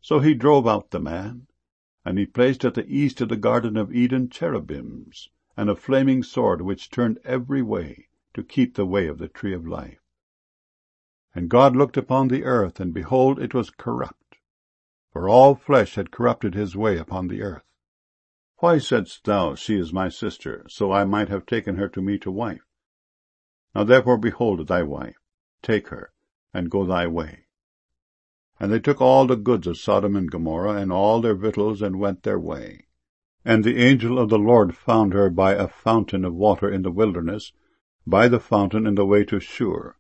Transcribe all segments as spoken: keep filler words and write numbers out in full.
So he drove out the man, and he placed at the east of the Garden of Eden cherubims, and a flaming sword which turned every way, to keep the way of the tree of life. And God looked upon the earth, and behold, it was corrupt, for all flesh had corrupted his way upon the earth. Why saidst thou, She is my sister, so I might have taken her to me to wife? Now therefore behold thy wife, take her, and go thy way. And they took all the goods of Sodom and Gomorrah, and all their victuals, and went their way. And the angel of the Lord found her by a fountain of water in the wilderness, by the fountain in the way to Shur.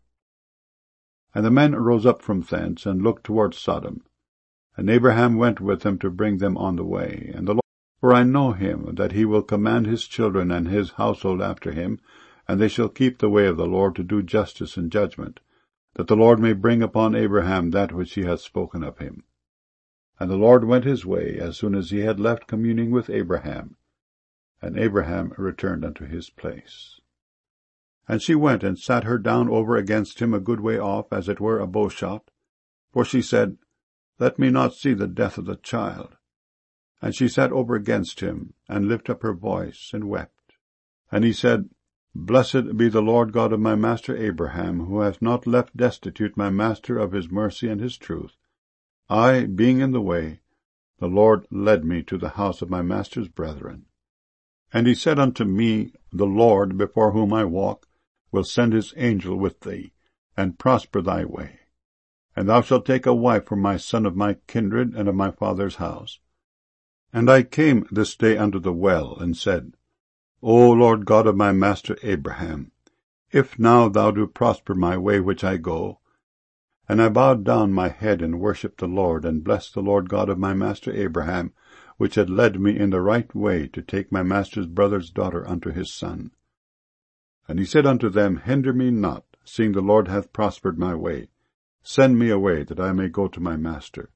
And the men rose up from thence, and looked toward Sodom. And Abraham went with them to bring them on the way. And the Lord, for I know him, that he will command his children and his household after him, and they shall keep the way of the Lord to do justice and judgment, that the Lord may bring upon Abraham that which he hath spoken of him. And the Lord went his way as soon as he had left communing with Abraham, and Abraham returned unto his place. And she went and sat her down over against him a good way off, as it were a bowshot, for she said, Let me not see the death of the child. And she sat over against him, and lifted up her voice, and wept. And he said, Blessed be the Lord God of my master Abraham, who hath not left destitute my master of his mercy and his truth. I, being in the way, the Lord led me to the house of my master's brethren. And he said unto me, The Lord, before whom I walk, will send his angel with thee, and prosper thy way. And thou shalt take a wife for my son of my kindred and of my father's house. And I came this day unto the well, and said, O Lord God of my master Abraham, if now thou do prosper my way which I go. And I bowed down my head and worshipped the Lord, and blessed the Lord God of my master Abraham, which had led me in the right way to take my master's brother's daughter unto his son. And he said unto them, Hinder me not, seeing the Lord hath prospered my way. Send me away, that I may go to my master.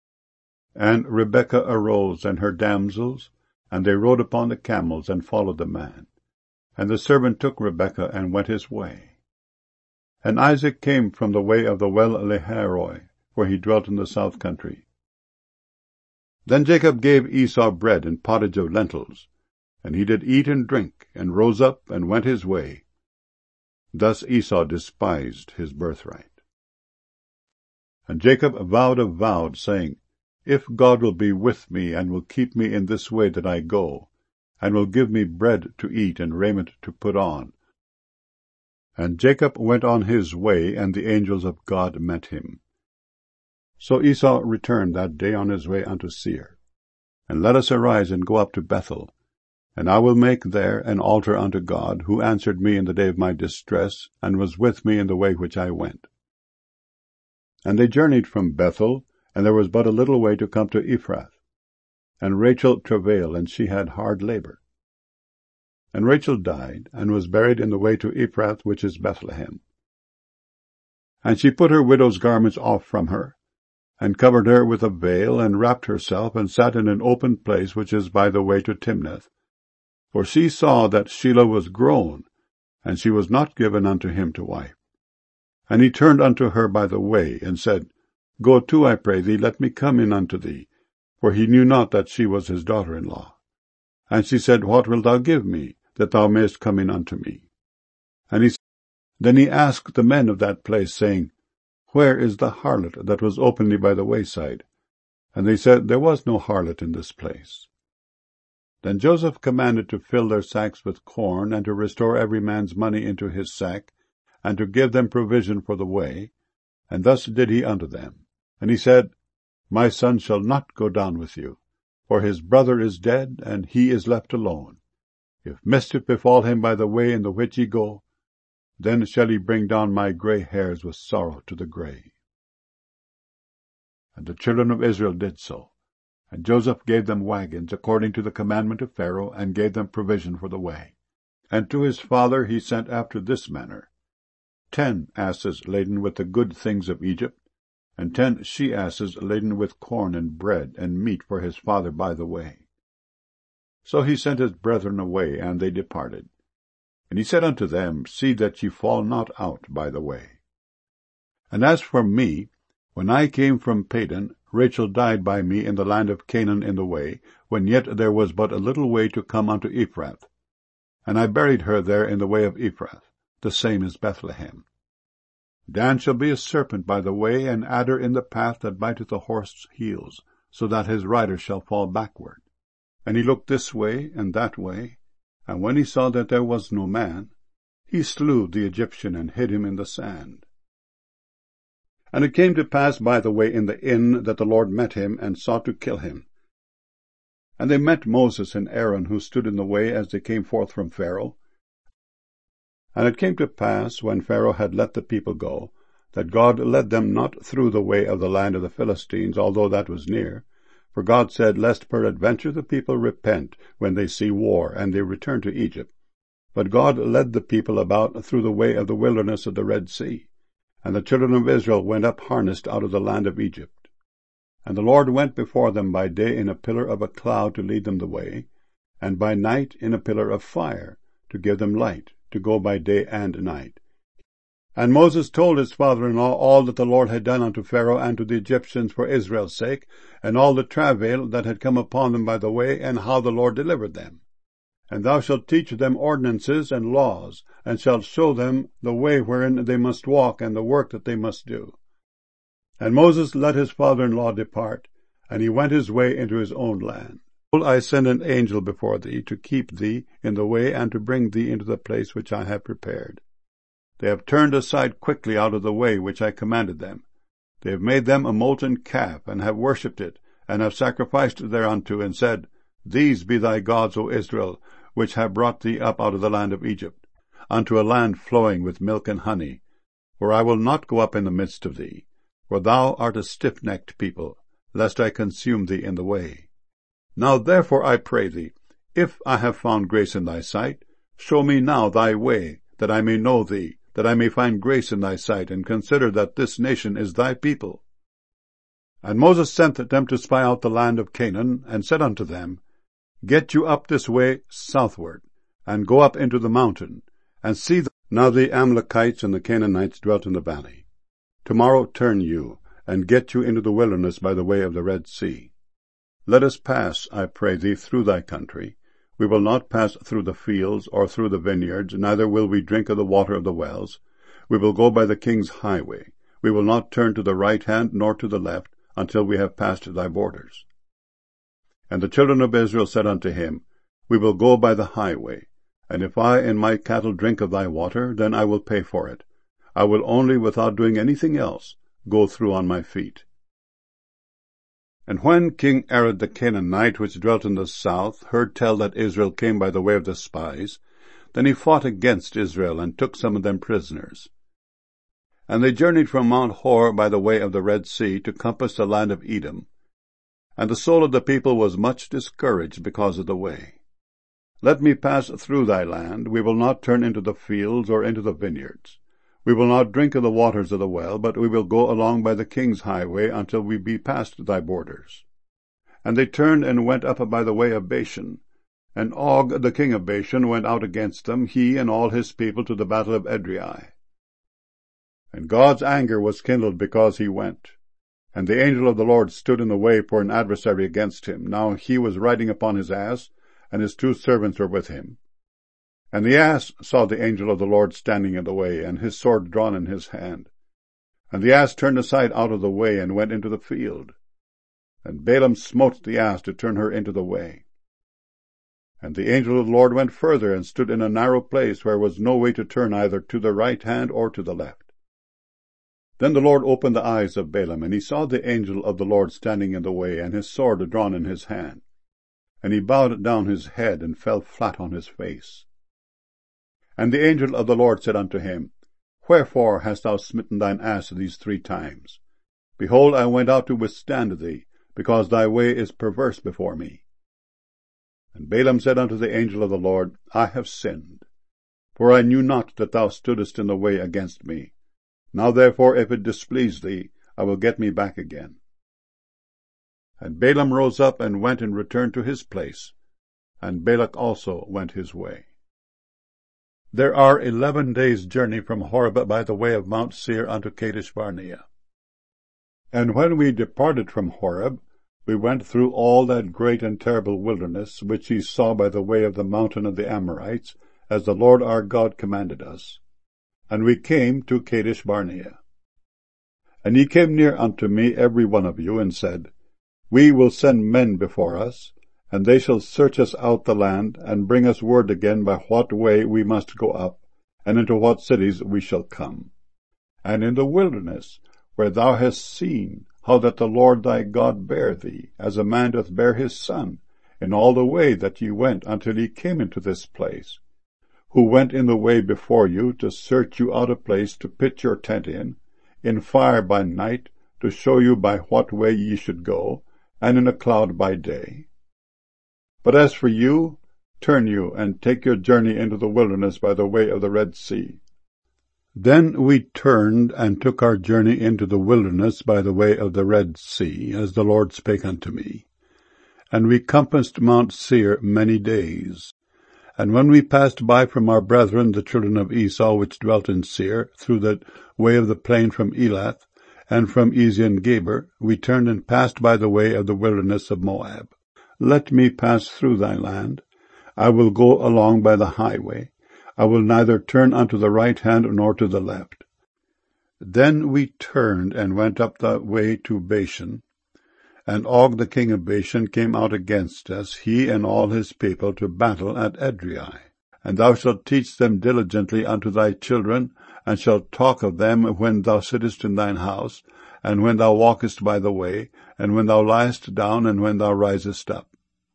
And Rebekah arose, and her damsels, and they rode upon the camels, and followed the man. And the servant took Rebekah, and went his way. And Isaac came from the way of the well Lahairoi, where he dwelt in the south country. Then Jacob gave Esau bread and pottage of lentils, and he did eat and drink, and rose up, and went his way. Thus Esau despised his birthright. And Jacob vowed a vow, saying, If God will be with me, and will keep me in this way that I go, and will give me bread to eat and raiment to put on. And Jacob went on his way, and the angels of God met him. So Esau returned that day on his way unto Seir. And let us arise and go up to Bethel, and I will make there an altar unto God, who answered me in the day of my distress, and was with me in the way which I went. And they journeyed from Bethel, and there was but a little way to come to Ephrath. And Rachel travailed, and she had hard labor. And Rachel died, and was buried in the way to Ephrath, which is Bethlehem. And she put her widow's garments off from her, and covered her with a veil, and wrapped herself, and sat in an open place which is by the way to Timnath. For she saw that Shelah was grown, and she was not given unto him to wife. And he turned unto her by the way, and said, Go to, I pray thee, let me come in unto thee. For he knew not that she was his daughter-in-law. And she said, What wilt thou give me, that thou mayest come in unto me? And he said, Then he asked the men of that place, saying, Where is the harlot that was openly by the wayside? And they said, There was no harlot in this place. Then Joseph commanded to fill their sacks with corn, and to restore every man's money into his sack, and to give them provision for the way. And thus did he unto them. And he said, My son shall not go down with you, for his brother is dead, and he is left alone. If mischief befall him by the way in the which ye go, then shall he bring down my grey hairs with sorrow to the grave. And the children of Israel did so. And Joseph gave them wagons, according to the commandment of Pharaoh, and gave them provision for the way. And to his father he sent after this manner, ten asses laden with the good things of Egypt, and ten she-asses laden with corn and bread and meat for his father by the way. So he sent his brethren away, and they departed. And he said unto them, See that ye fall not out by the way. And as for me, When I came from Padan, Rachel died by me in the land of Canaan in the way, when yet there was but a little way to come unto Ephrath. And I buried her there in the way of Ephrath, the same is Bethlehem. Dan shall be a serpent by the way, an adder in the path that biteth the horse's heels, so that his rider shall fall backward. And he looked this way and that way, and when he saw that there was no man, he slew the Egyptian and hid him in the sand. And it came to pass by the way in the inn that the Lord met him, and sought to kill him. And they met Moses and Aaron, who stood in the way as they came forth from Pharaoh. And it came to pass, when Pharaoh had let the people go, that God led them not through the way of the land of the Philistines, although that was near. For God said, Lest peradventure the people repent when they see war, and they return to Egypt. But God led the people about through the way of the wilderness of the Red Sea. And the children of Israel went up harnessed out of the land of Egypt. And the Lord went before them by day in a pillar of a cloud to lead them the way, and by night in a pillar of fire to give them light, to go by day and night. And Moses told his father-in-law all that the Lord had done unto Pharaoh and to the Egyptians for Israel's sake, and all the travail that had come upon them by the way, and how the Lord delivered them. And thou shalt teach them ordinances and laws, and shalt show them the way wherein they must walk, and the work that they must do. And Moses let his father-in-law depart, and he went his way into his own land. Behold, I send an angel before thee, to keep thee in the way, and to bring thee into the place which I have prepared. They have turned aside quickly out of the way which I commanded them. They have made them a molten calf, and have worshipped it, and have sacrificed thereunto, and said, These be thy gods, O Israel, which have brought thee up out of the land of Egypt, unto a land flowing with milk and honey. For I will not go up in the midst of thee, for thou art a stiff-necked people, lest I consume thee in the way. Now therefore I pray thee, if I have found grace in thy sight, show me now thy way, that I may know thee, that I may find grace in thy sight, and consider that this nation is thy people. And Moses sent them to spy out the land of Canaan, and said unto them, Get you up this way southward, and go up into the mountain, and see the... Now the Amalekites and the Canaanites dwelt in the valley. Tomorrow turn you, and get you into the wilderness by the way of the Red Sea. Let us pass, I pray thee, through thy country. We will not pass through the fields, or through the vineyards, neither will we drink of the water of the wells. We will go by the king's highway. We will not turn to the right hand, nor to the left, until we have passed thy borders. And the children of Israel said unto him, We will go by the highway, and if I and my cattle drink of thy water, then I will pay for it. I will only, without doing anything else, go through on my feet. And when King Arad the Canaanite, which dwelt in the south, heard tell that Israel came by the way of the spies, then he fought against Israel, and took some of them prisoners. And they journeyed from Mount Hor by the way of the Red Sea, to compass the land of Edom. And the soul of the people was much discouraged because of the way. Let me pass through thy land. We will not turn into the fields or into the vineyards. We will not drink of the waters of the well, but we will go along by the king's highway until we be past thy borders. And they turned and went up by the way of Bashan. And Og, the king of Bashan, went out against them, he and all his people, to the battle of Edrei. And God's anger was kindled because he went. And the angel of the Lord stood in the way for an adversary against him. Now he was riding upon his ass, and his two servants were with him. And the ass saw the angel of the Lord standing in the way, and his sword drawn in his hand. And the ass turned aside out of the way, and went into the field. And Balaam smote the ass to turn her into the way. And the angel of the Lord went further, and stood in a narrow place, where was no way to turn either to the right hand or to the left. Then the Lord opened the eyes of Balaam, and he saw the angel of the Lord standing in the way, and his sword drawn in his hand. And he bowed down his head, and fell flat on his face. And the angel of the Lord said unto him, Wherefore hast thou smitten thine ass these three times? Behold, I went out to withstand thee, because thy way is perverse before me. And Balaam said unto the angel of the Lord, I have sinned, for I knew not that thou stoodest in the way against me. Now therefore, if it displease thee, I will get me back again. And Balaam rose up and went and returned to his place, and Balak also went his way. There are eleven days' journey from Horeb by the way of Mount Seir unto Kadesh Barnea. And when we departed from Horeb, we went through all that great and terrible wilderness, which ye saw by the way of the mountain of the Amorites, as the Lord our God commanded us. And we came to Kadesh Barnea. And ye came near unto me every one of you, and said, We will send men before us, and they shall search us out the land, and bring us word again by what way we must go up, and into what cities we shall come. And in the wilderness, where thou hast seen how that the Lord thy God bare thee, as a man doth bear his son, in all the way that ye went until ye came into this place, who went in the way before you to search you out a place to pitch your tent in, in fire by night, to show you by what way ye should go, and in a cloud by day. But as for you, turn you, and take your journey into the wilderness by the way of the Red Sea. Then we turned, and took our journey into the wilderness by the way of the Red Sea, as the Lord spake unto me. And we compassed Mount Seir many days. And when we passed by from our brethren the children of Esau, which dwelt in Seir, through the way of the plain from Elath, and from Ezion-Geber, we turned and passed by the way of the wilderness of Moab. Let me pass through thy land. I will go along by the highway. I will neither turn unto the right hand nor to the left. Then we turned and went up the way to Bashan, and Og the king of Bashan came out against us, he and all his people, to battle at Edrei. And thou shalt teach them diligently unto thy children, and shalt talk of them when thou sittest in thine house, and when thou walkest by the way, and when thou liest down, and when thou risest up.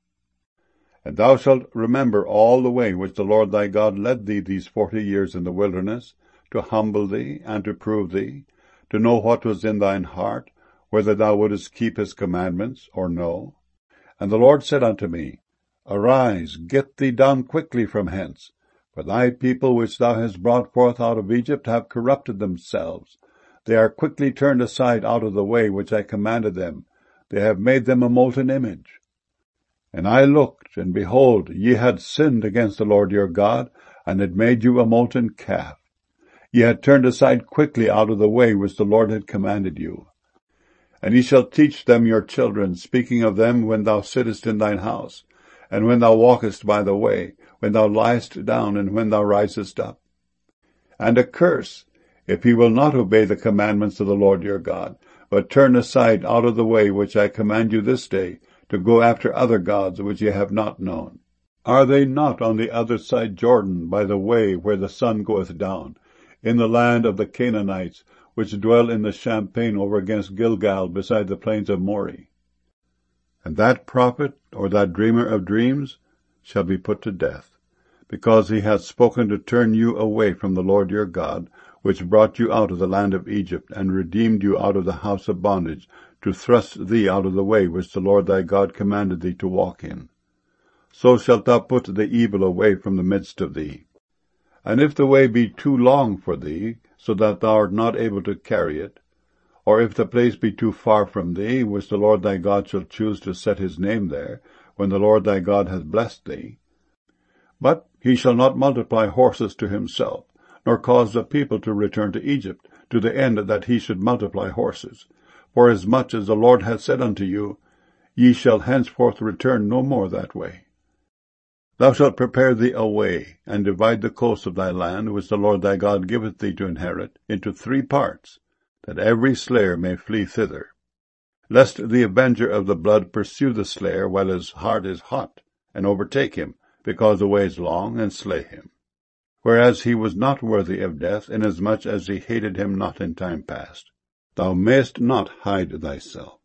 And thou shalt remember all the way which the Lord thy God led thee these forty years in the wilderness, to humble thee, and to prove thee, to know what was in thine heart, whether thou wouldest keep his commandments, or no. And the Lord said unto me, Arise, get thee down quickly from hence, for thy people which thou hast brought forth out of Egypt have corrupted themselves. They are quickly turned aside out of the way which I commanded them. They have made them a molten image. And I looked, and behold, ye had sinned against the Lord your God, and had made you a molten calf. Ye had turned aside quickly out of the way which the Lord had commanded you. And ye shall teach them your children, speaking of them when thou sittest in thine house, and when thou walkest by the way, when thou liest down, and when thou risest up. And a curse, if ye will not obey the commandments of the Lord your God, but turn aside out of the way which I command you this day, to go after other gods which ye have not known. Are they not on the other side Jordan, by the way where the sun goeth down, in the land of the Canaanites, which dwell in the champaign over against Gilgal, beside the plains of Moreh? And that prophet, or that dreamer of dreams, shall be put to death, because he hath spoken to turn you away from the Lord your God, which brought you out of the land of Egypt, and redeemed you out of the house of bondage, to thrust thee out of the way which the Lord thy God commanded thee to walk in. So shalt thou put the evil away from the midst of thee. And if the way be too long for thee, so that thou art not able to carry it, or if the place be too far from thee, which the Lord thy God shall choose to set his name there, when the Lord thy God hath blessed thee, but he shall not multiply horses to himself, nor cause the people to return to Egypt, to the end that he should multiply horses. For as much as the Lord hath said unto you, ye shall henceforth return no more that way. Thou shalt prepare thee a way, and divide the coast of thy land, which the Lord thy God giveth thee to inherit, into three parts, that every slayer may flee thither, lest the avenger of the blood pursue the slayer while his heart is hot, and overtake him, because the way is long, and slay him. Whereas he was not worthy of death, inasmuch as he hated him not in time past. Thou mayest not hide thyself.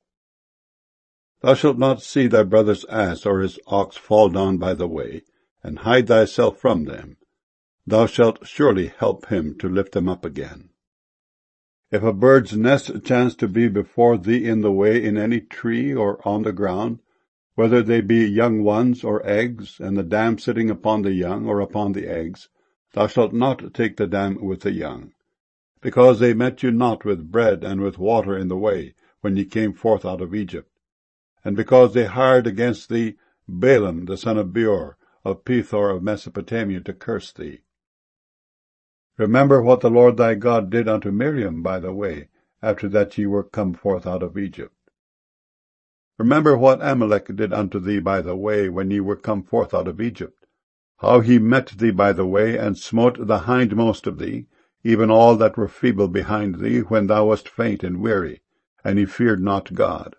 Thou shalt not see thy brother's ass or his ox fall down by the way, and hide thyself from them. Thou shalt surely help him to lift them up again. If a bird's nest chance to be before thee in the way in any tree or on the ground, whether they be young ones or eggs, and the dam sitting upon the young or upon the eggs, thou shalt not take the dam with the young, because they met you not with bread and with water in the way, when ye came forth out of Egypt, and because they hired against thee Balaam the son of Beor, of Pethor of Mesopotamia, to curse thee. Remember what the Lord thy God did unto Miriam by the way, after that ye were come forth out of Egypt. Remember what Amalek did unto thee by the way, when ye were come forth out of Egypt, how he met thee by the way, and smote the hindmost of thee, even all that were feeble behind thee, when thou wast faint and weary, and he feared not God.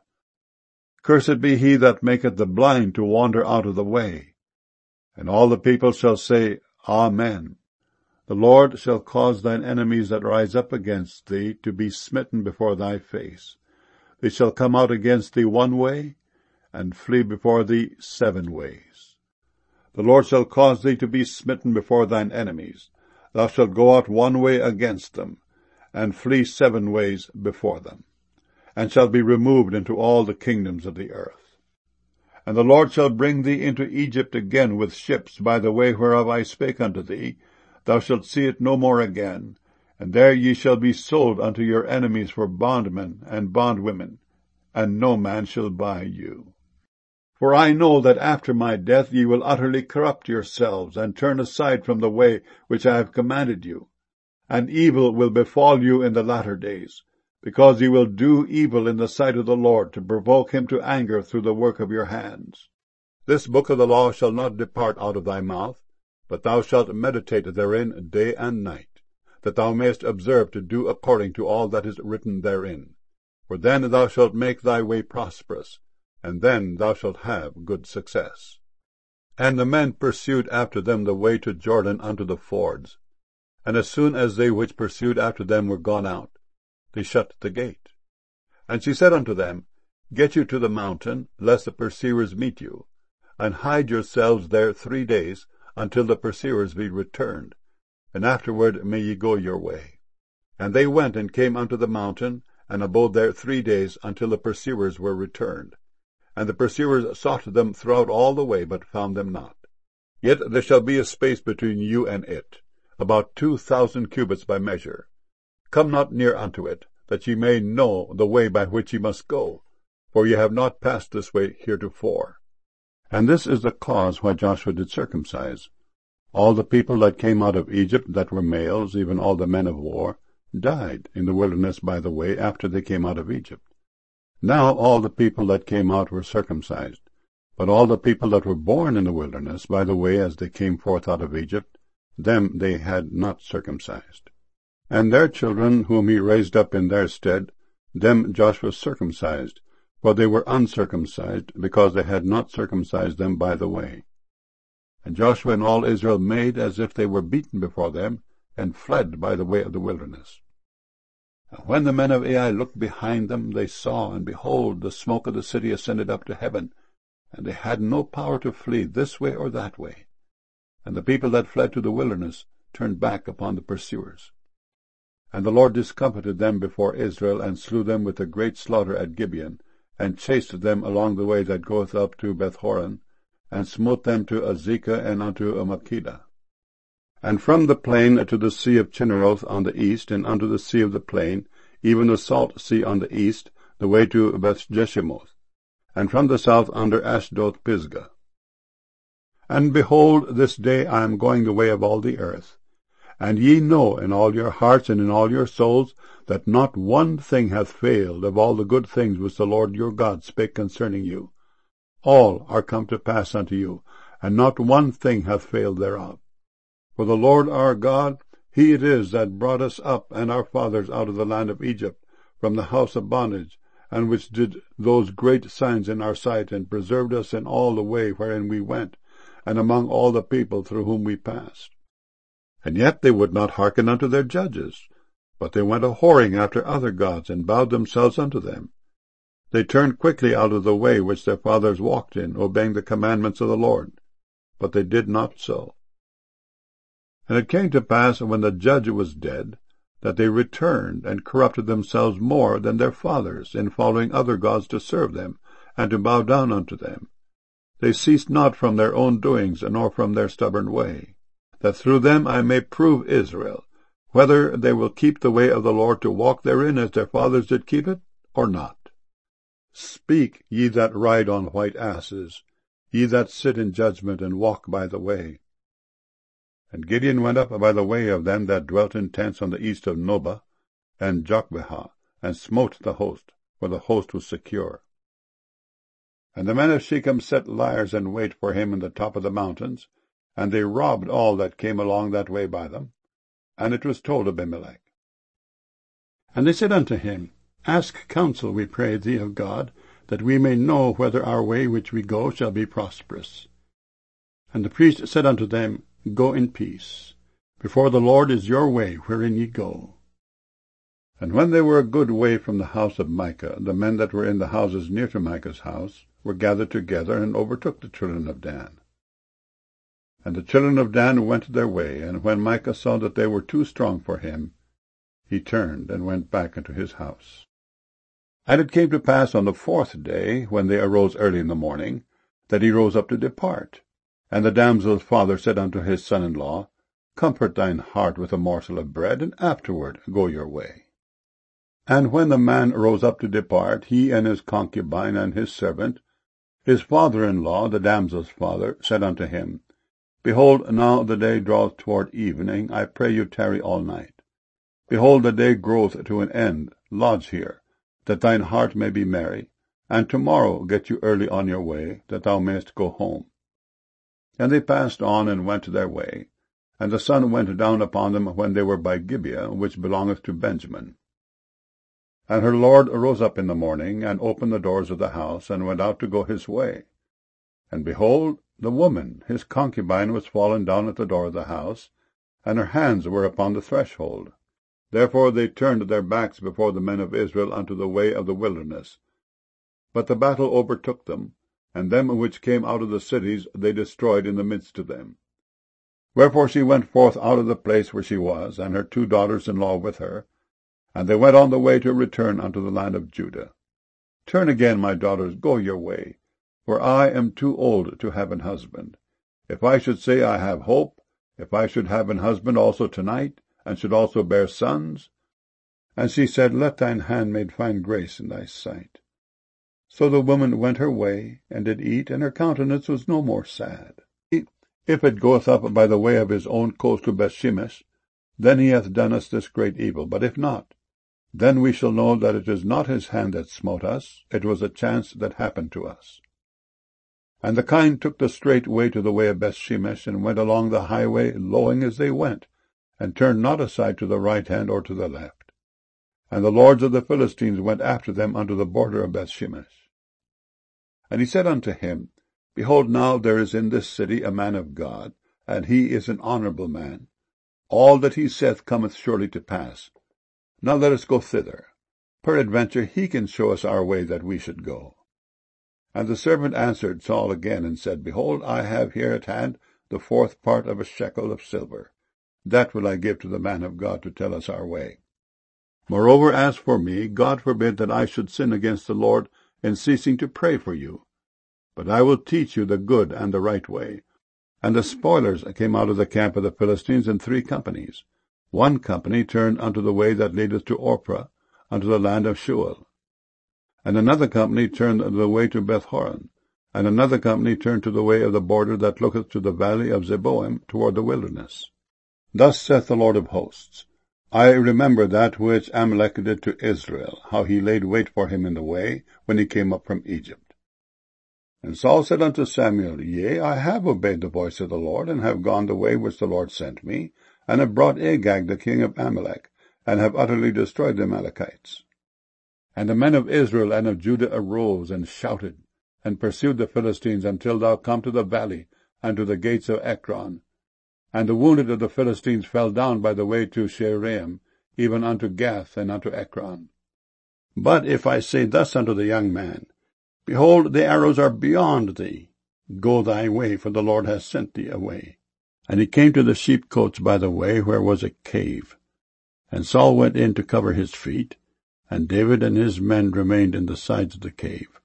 Cursed be he that maketh the blind to wander out of the way. And all the people shall say, Amen. The Lord shall cause thine enemies that rise up against thee to be smitten before thy face. They shall come out against thee one way, and flee before thee seven ways. The Lord shall cause thee to be smitten before thine enemies. Thou shalt go out one way against them, and flee seven ways before them, and shall be removed into all the kingdoms of the earth. And the Lord shall bring thee into Egypt again with ships by the way whereof I spake unto thee. Thou shalt see it no more again, and there ye shall be sold unto your enemies for bondmen and bondwomen, and no man shall buy you. For I know that after my death ye will utterly corrupt yourselves, and turn aside from the way which I have commanded you. And evil will befall you in the latter days, because ye will do evil in the sight of the Lord, to provoke him to anger through the work of your hands. This book of the law shall not depart out of thy mouth, but thou shalt meditate therein day and night, that thou mayest observe to do according to all that is written therein. For then thou shalt make thy way prosperous, and then thou shalt have good success. And the men pursued after them the way to Jordan unto the fords. And as soon as they which pursued after them were gone out, they shut the gate. And she said unto them, Get you to the mountain, lest the pursuers meet you, and hide yourselves there three days, until the pursuers be returned, and afterward may ye go your way. And they went and came unto the mountain, and abode there three days, until the pursuers were returned. And the pursuers sought them throughout all the way, but found them not. Yet there shall be a space between you and it, about two thousand cubits by measure. Come not near unto it, that ye may know the way by which ye must go, for ye have not passed this way heretofore. And this is the cause why Joshua did circumcise. All the people that came out of Egypt that were males, even all the men of war, died in the wilderness by the way after they came out of Egypt. Now all the people that came out were circumcised, but all the people that were born in the wilderness by the way as they came forth out of Egypt, them they had not circumcised. And their children whom he raised up in their stead, them Joshua circumcised, for they were uncircumcised, because they had not circumcised them by the way. And Joshua and all Israel made as if they were beaten before them, and fled by the way of the wilderness. And when the men of Ai looked behind them, they saw, and behold, the smoke of the city ascended up to heaven, and they had no power to flee this way or that way. And the people that fled to the wilderness turned back upon the pursuers. And the Lord discomfited them before Israel, and slew them with a great slaughter at Gibeon, and chased them along the way that goeth up to Bethhoron, and smote them to Azekah and unto Makkedah. And from the plain to the sea of Chinneroth on the east, and unto the sea of the plain, even the salt sea on the east, the way to Bethjeshimoth, and from the south under Ashdoth Pisgah. And behold, this day I am going the way of all the earth. And ye know in all your hearts and in all your souls that not one thing hath failed of all the good things which the Lord your God spake concerning you. All are come to pass unto you, and not one thing hath failed thereof. For the Lord our God, he it is that brought us up and our fathers out of the land of Egypt, from the house of bondage, and which did those great signs in our sight, and preserved us in all the way wherein we went, and among all the people through whom we passed. And yet they would not hearken unto their judges, but they went a-whoring after other gods, and bowed themselves unto them. They turned quickly out of the way which their fathers walked in, obeying the commandments of the Lord. But they did not so. And it came to pass, when the judge was dead, that they returned, and corrupted themselves more than their fathers, in following other gods to serve them, and to bow down unto them. They ceased not from their own doings, nor from their stubborn way, that through them I may prove Israel, whether they will keep the way of the Lord to walk therein as their fathers did keep it, or not. Speak, ye that ride on white asses, ye that sit in judgment and walk by the way. And Gideon went up by the way of them that dwelt in tents on the east of Nobah, and Jogbehah, and smote the host, for the host was secure. And the men of Shechem set liers in wait for him in the top of the mountains, and they robbed all that came along that way by them. And it was told Abimelech. And they said unto him, Ask counsel, we pray thee, of God, that we may know whether our way which we go shall be prosperous. And the priest said unto them, Go in peace. Before the Lord is your way wherein ye go. And when they were a good way from the house of Micah, the men that were in the houses near to Micah's house were gathered together, and overtook the children of Dan. And the children of Dan went their way, and when Micah saw that they were too strong for him, he turned and went back into his house. And it came to pass on the fourth day, when they arose early in the morning, that he rose up to depart. And the damsel's father said unto his son-in-law, Comfort thine heart with a morsel of bread, and afterward go your way. And when the man rose up to depart, he and his concubine and his servant, his father-in-law, the damsel's father, said unto him, Behold, now the day draweth toward evening, I pray you tarry all night. Behold, the day groweth to an end, lodge here, that thine heart may be merry, and tomorrow get you early on your way, that thou mayest go home. And they passed on and went their way, and the sun went down upon them when they were by Gibeah, which belongeth to Benjamin. And her lord arose up in the morning, and opened the doors of the house, and went out to go his way. And behold, the woman, his concubine, was fallen down at the door of the house, and her hands were upon the threshold. Therefore they turned their backs before the men of Israel unto the way of the wilderness. But the battle overtook them, and them which came out of the cities they destroyed in the midst of them. Wherefore she went forth out of the place where she was, and her two daughters-in-law with her, and they went on the way to return unto the land of Judah. Turn again, my daughters, go your way, for I am too old to have an husband. If I should say I have hope, if I should have an husband also tonight, and should also bear sons. And she said, Let thine handmaid find grace in thy sight. So the woman went her way, and did eat, and her countenance was no more sad. If it goeth up by the way of his own coast to Bethshemesh, then he hath done us this great evil. But if not, then we shall know that it is not his hand that smote us, it was a chance that happened to us. And the kine took the straight way to the way of Bethshemesh, and went along the highway, lowing as they went, and turned not aside to the right hand or to the left. And the lords of the Philistines went after them unto the border of Bethshemesh. And he said unto him, Behold, now there is in this city a man of God, and he is an honorable man. All that he saith cometh surely to pass. Now let us go thither. Peradventure he can show us our way that we should go. And the servant answered Saul again, and said, Behold, I have here at hand the fourth part of a shekel of silver. That will I give to the man of God to tell us our way. Moreover, as for me, God forbid that I should sin against the Lord in ceasing to pray for you. But I will teach you the good and the right way. And the spoilers came out of the camp of the Philistines in three companies. One company turned unto the way that leadeth to Ophrah, unto the land of Shual. And another company turned the way to Bethhoron, and another company turned to the way of the border that looketh to the valley of Zeboim toward the wilderness. Thus saith the Lord of hosts, I remember that which Amalek did to Israel, how he laid wait for him in the way, when he came up from Egypt. And Saul said unto Samuel, Yea, I have obeyed the voice of the Lord, and have gone the way which the Lord sent me, and have brought Agag the king of Amalek, and have utterly destroyed the Amalekites. And the men of Israel and of Judah arose and shouted, and pursued the Philistines until thou come to the valley, and to the gates of Ekron. And the wounded of the Philistines fell down by the way to Shearaim, even unto Gath and unto Ekron. But if I say thus unto the young man, Behold, the arrows are beyond thee, go thy way, for the Lord hath sent thee away. And he came to the sheepcotes by the way, where was a cave. And Saul went in to cover his feet, and David and his men remained in the sides of the cave.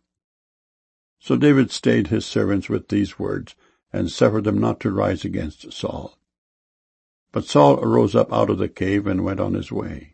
So David stayed his servants with these words, and suffered them not to rise against Saul. But Saul arose up out of the cave, and went on his way.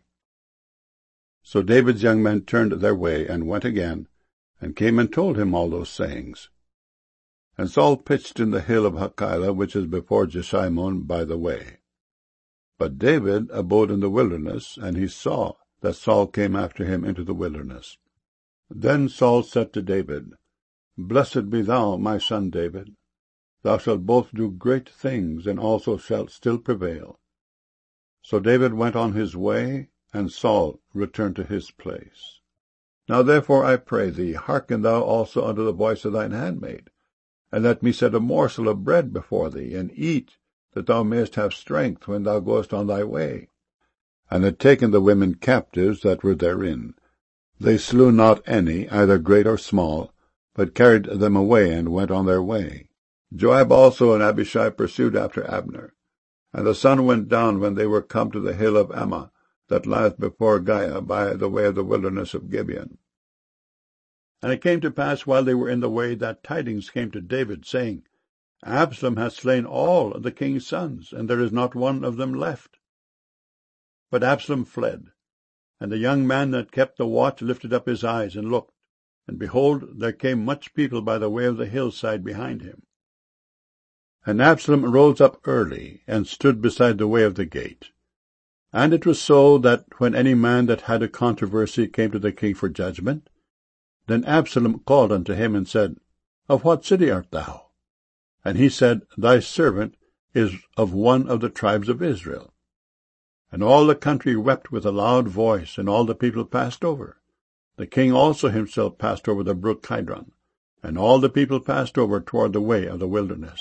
So David's young men turned their way, and went again, and came and told him all those sayings. And Saul pitched in the hill of Hachilah, which is before Jeshimon by the way. But David abode in the wilderness, and he saw, that Saul came after him into the wilderness. Then Saul said to David, Blessed be thou, my son David. Thou shalt both do great things, and also shalt still prevail. So David went on his way, and Saul returned to his place. Now therefore I pray thee, hearken thou also unto the voice of thine handmaid, and let me set a morsel of bread before thee, and eat, that thou mayest have strength when thou goest on thy way. And had taken the women captives that were therein. They slew not any, either great or small, but carried them away, and went on their way. Joab also and Abishai pursued after Abner. And the sun went down when they were come to the hill of Ammah, that lieth before Giah, by the way of the wilderness of Gibeon. And it came to pass, while they were in the way, that tidings came to David, saying, Absalom hath slain all the king's sons, and there is not one of them left. But Absalom fled, and the young man that kept the watch lifted up his eyes and looked, and behold, there came much people by the way of the hillside behind him. And Absalom rose up early, and stood beside the way of the gate. And it was so, that when any man that had a controversy came to the king for judgment, then Absalom called unto him, and said, Of what city art thou? And he said, Thy servant is of one of the tribes of Israel. And all the country wept with a loud voice, and all the people passed over. The king also himself passed over the brook Kidron, and all the people passed over toward the way of the wilderness.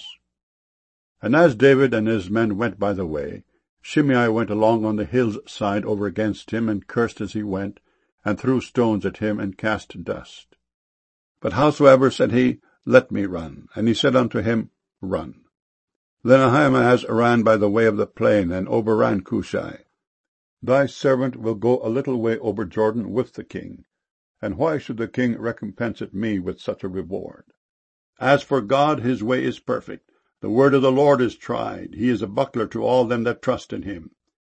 And as David and his men went by the way, Shimei went along on the hill's side over against him, and cursed as he went, and threw stones at him, and cast dust. But howsoever, said he, Let me run. And he said unto him, Run. Then Ahimaaz ran by the way of the plain, and overran Cushai. Thy servant will go a little way over Jordan with the king, and why should the king recompense it me with such a reward? As for God, his way is perfect. The word of the Lord is tried. He is a buckler to all them that trust in him.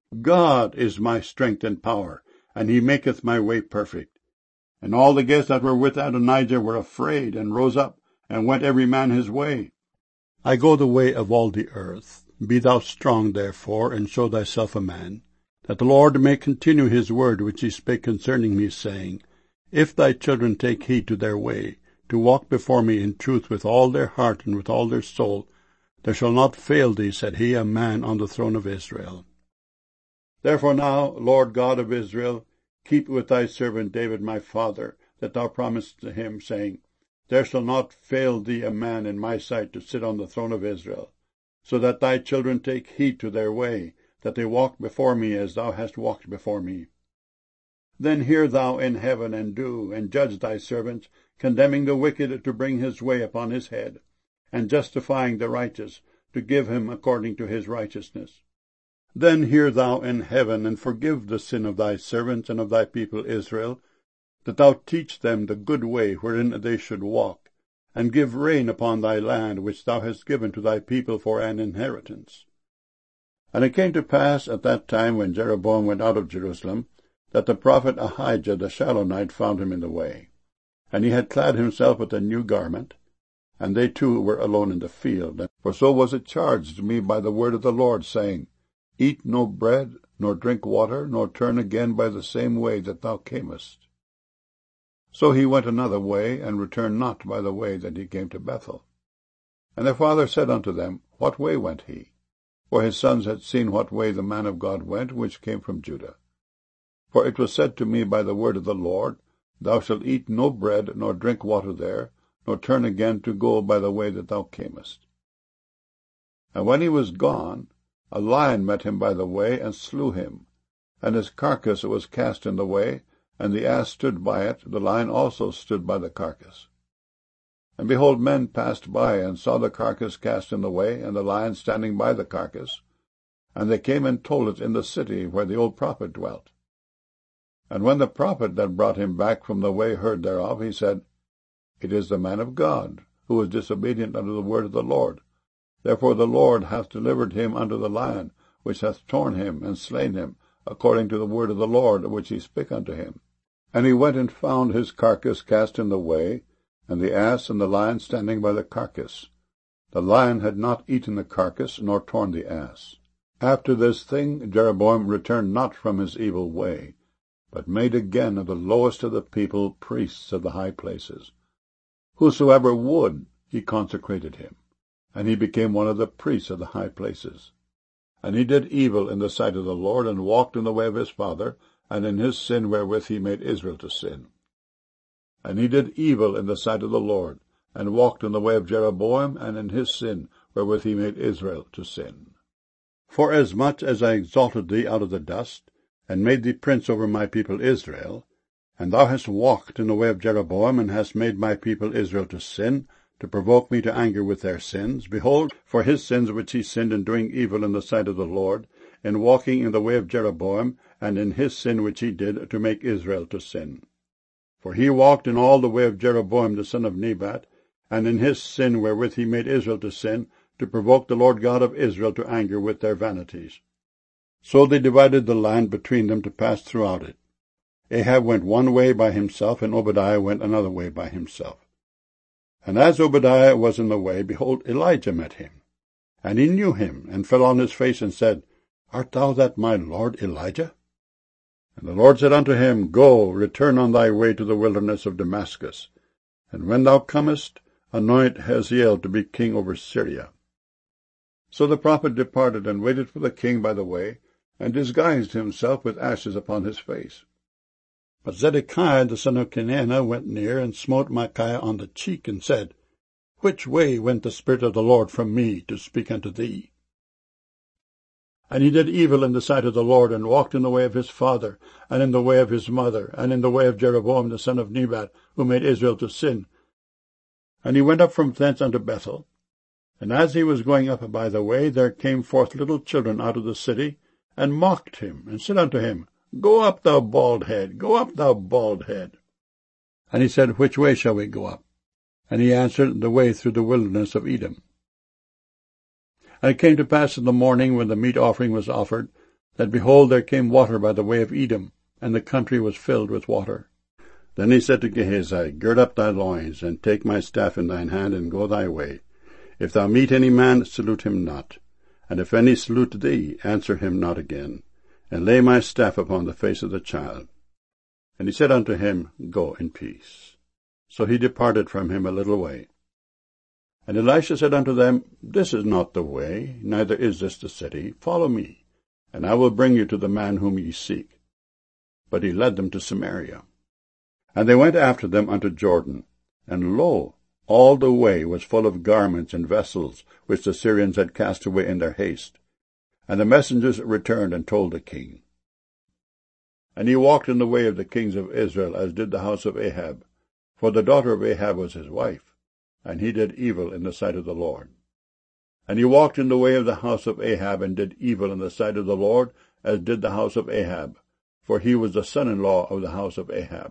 God is my strength and power, and he maketh my way perfect. And all the guests that were with Adonijah were afraid, and rose up, and went every man his way. I go the way of all the earth. Be thou strong, therefore, and show thyself a man, that the Lord may continue his word which he spake concerning me, saying, If thy children take heed to their way, to walk before me in truth with all their heart and with all their soul, there shall not fail thee, said he, a man on the throne of Israel. Therefore now, Lord God of Israel, keep with thy servant David my father, that thou promised to him, saying, There shall not fail thee a man in my sight to sit on the throne of Israel, so that thy children take heed to their way, that they walk before me as thou hast walked before me. Then hear thou in heaven, and do, and judge thy servants, condemning the wicked to bring his way upon his head, and justifying the righteous, to give him according to his righteousness. Then hear thou in heaven, and forgive the sin of thy servants and of thy people Israel, that thou teach them the good way wherein they should walk, and give rain upon thy land which thou hast given to thy people for an inheritance. And it came to pass at that time, when Jeroboam went out of Jerusalem, that the prophet Ahijah the Shilonite found him in the way. And he had clad himself with a new garment, and they two were alone in the field. For so was it charged me by the word of the Lord, saying, Eat no bread, nor drink water, nor turn again by the same way that thou camest. So he went another way, and returned not by the way that he came to Bethel. And their father said unto them, What way went he? For his sons had seen what way the man of God went, which came from Judah. For it was said to me by the word of the Lord, Thou shalt eat no bread, nor drink water there, nor turn again to go by the way that thou camest. And when he was gone, a lion met him by the way, and slew him. And his carcass was cast in the way, and the ass stood by it, the lion also stood by the carcass. And behold, men passed by, and saw the carcass cast in the way, and the lion standing by the carcass. And they came and told it in the city where the old prophet dwelt. And when the prophet that brought him back from the way heard thereof, he said, It is the man of God, who was disobedient unto the word of the Lord. Therefore the Lord hath delivered him unto the lion, which hath torn him and slain him, according to the word of the Lord which he spake unto him. And he went and found his carcass cast in the way, and the ass and the lion standing by the carcass. The lion had not eaten the carcass, nor torn the ass. After this thing Jeroboam returned not from his evil way, but made again of the lowest of the people priests of the high places. Whosoever would, he consecrated him, and he became one of the priests of the high places. And he did evil in the sight of the Lord, and walked in the way of his father, and in his sin wherewith he made Israel to sin. And he did evil in the sight of the Lord, and walked in the way of Jeroboam, and in his sin wherewith he made Israel to sin. Forasmuch as I exalted thee out of the dust, and made thee prince over my people Israel, and thou hast walked in the way of Jeroboam, and hast made my people Israel to sin, to provoke me to anger with their sins, behold, for his sins which he sinned in doing evil in the sight of the Lord, in walking in the way of Jeroboam, and in his sin which he did to make Israel to sin. For he walked in all the way of Jeroboam the son of Nebat, and in his sin wherewith he made Israel to sin, to provoke the Lord God of Israel to anger with their vanities. So they divided the land between them to pass throughout it. Ahab went one way by himself, and Obadiah went another way by himself. And as Obadiah was in the way, behold, Elijah met him. And he knew him, and fell on his face, and said, Art thou that my lord Elijah? And the Lord said unto him, Go, return on thy way to the wilderness of Damascus, and when thou comest, anoint Hazael to be king over Syria. So the prophet departed, and waited for the king by the way, and disguised himself with ashes upon his face. But Zedekiah the son of Kenaanah went near, and smote Micaiah on the cheek, and said, Which way went the Spirit of the Lord from me to speak unto thee? And he did evil in the sight of the Lord, and walked in the way of his father, and in the way of his mother, and in the way of Jeroboam the son of Nebat, who made Israel to sin. And he went up from thence unto Bethel. And as he was going up by the way, there came forth little children out of the city, and mocked him, and said unto him, Go up, thou bald head, go up, thou bald head. And he said, Which way shall we go up? And he answered, The way through the wilderness of Edom. And it came to pass in the morning, when the meat offering was offered, that, behold, there came water by the way of Edom, and the country was filled with water. Then he said to Gehazi, Gird up thy loins, and take my staff in thine hand, and go thy way. If thou meet any man, salute him not. And if any salute thee, answer him not again. And lay my staff upon the face of the child. And he said unto him, Go in peace. So he departed from him a little way. And Elisha said unto them, This is not the way, neither is this the city. Follow me, and I will bring you to the man whom ye seek. But he led them to Samaria. And they went after them unto Jordan. And lo, all the way was full of garments and vessels, which the Syrians had cast away in their haste. And the messengers returned and told the king. And he walked in the way of the kings of Israel, as did the house of Ahab. For the daughter of Ahab was his wife, and he did evil in the sight of the Lord. And he walked in the way of the house of Ahab, and did evil in the sight of the Lord, as did the house of Ahab, for he was the son-in-law of the house of Ahab.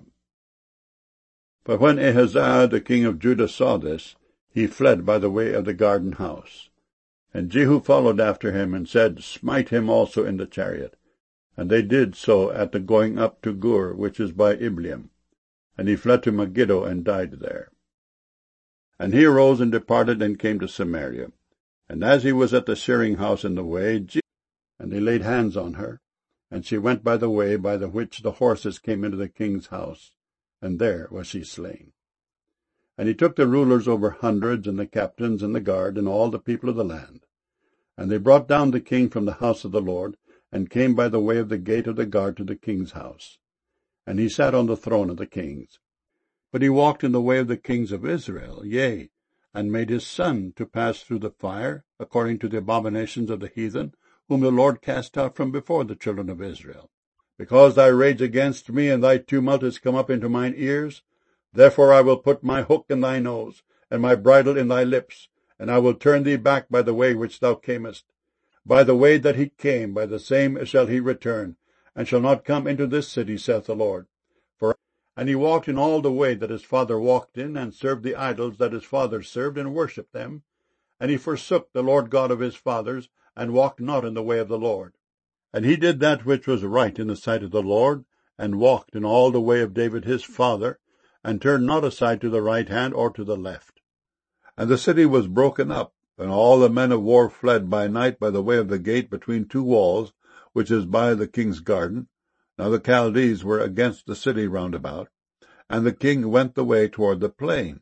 But when Ahaziah the king of Judah saw this, he fled by the way of the garden house. And Jehu followed after him, and said, Smite him also in the chariot. And they did so at the going up to Gur, which is by Ibleam. And he fled to Megiddo, and died there. And he arose and departed, and came to Samaria. And as he was at the shearing house in the way, Jehu, and they laid hands on her, and she went by the way by the which the horses came into the king's house, and there was she slain. And he took the rulers over hundreds, and the captains, and the guard, and all the people of the land. And they brought down the king from the house of the Lord, and came by the way of the gate of the guard to the king's house. And he sat on the throne of the kings. But he walked in the way of the kings of Israel, yea, and made his son to pass through the fire, according to the abominations of the heathen, whom the Lord cast out from before the children of Israel. Because thy rage against me and thy tumult is come up into mine ears, therefore I will put my hook in thy nose, and my bridle in thy lips, and I will turn thee back by the way which thou camest. By the way that he came, by the same shall he return, and shall not come into this city, saith the Lord. For And he walked in all the way that his father walked in, and served the idols that his fathers served, and worshipped them. And he forsook the Lord God of his fathers, and walked not in the way of the Lord. And he did that which was right in the sight of the Lord, and walked in all the way of David his father, and turned not aside to the right hand or to the left. And the city was broken up, and all the men of war fled by night by the way of the gate between two walls, which is by the king's garden, Now the Chaldees were against the city round about, and the king went the way toward the plain.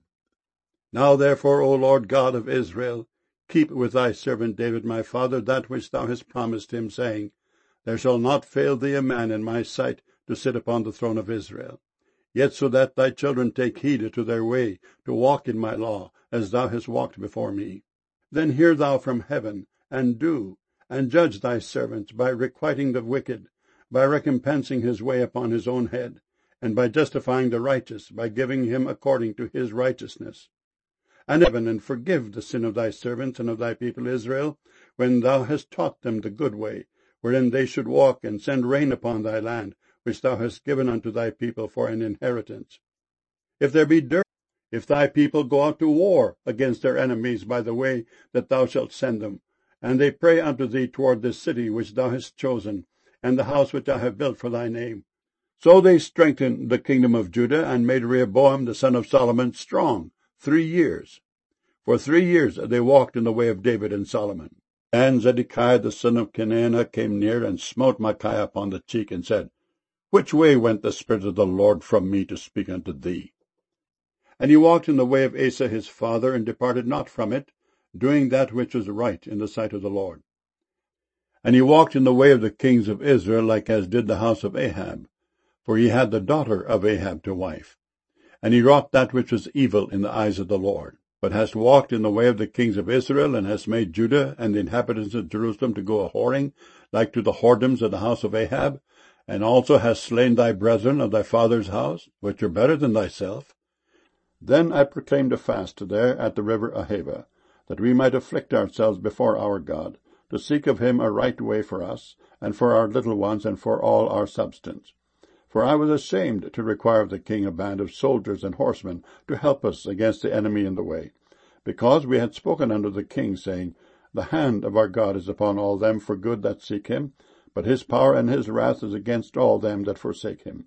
Now therefore, O Lord God of Israel, keep with thy servant David my father that which thou hast promised him, saying, There shall not fail thee a man in my sight to sit upon the throne of Israel. Yet so that thy children take heed to their way, to walk in my law, as thou hast walked before me. Then hear thou from heaven, and do, and judge thy servants, by requiting the wicked, by recompensing his way upon his own head, and by justifying the righteous, by giving him according to his righteousness. And heaven, and forgive the sin of thy servants and of thy people Israel, when thou hast taught them the good way, wherein they should walk, and send rain upon thy land, which thou hast given unto thy people for an inheritance. If there be dirt, if thy people go out to war against their enemies by the way that thou shalt send them, and they pray unto thee toward this city which thou hast chosen, and the house which I have built for thy name. So they strengthened the kingdom of Judah, and made Rehoboam the son of Solomon strong, three years. For three years they walked in the way of David and Solomon. And Zedekiah the son of Kenaanah came near, and smote Micaiah upon the cheek, and said, Which way went the Spirit of the Lord from me to speak unto thee? And he walked in the way of Asa his father, and departed not from it, doing that which was right in the sight of the Lord. And he walked in the way of the kings of Israel, like as did the house of Ahab, for he had the daughter of Ahab to wife. And he wrought that which was evil in the eyes of the Lord, but hast walked in the way of the kings of Israel, and hast made Judah and the inhabitants of Jerusalem to go a-whoring, like to the whoredoms of the house of Ahab, and also hast slain thy brethren of thy father's house, which are better than thyself. Then I proclaimed a fast there at the river Ahava, that we might afflict ourselves before our God, to seek of him a right way for us, and for our little ones, and for all our substance. For I was ashamed to require of the king a band of soldiers and horsemen to help us against the enemy in the way, because we had spoken unto the king, saying, The hand of our God is upon all them for good that seek him, but his power and his wrath is against all them that forsake him.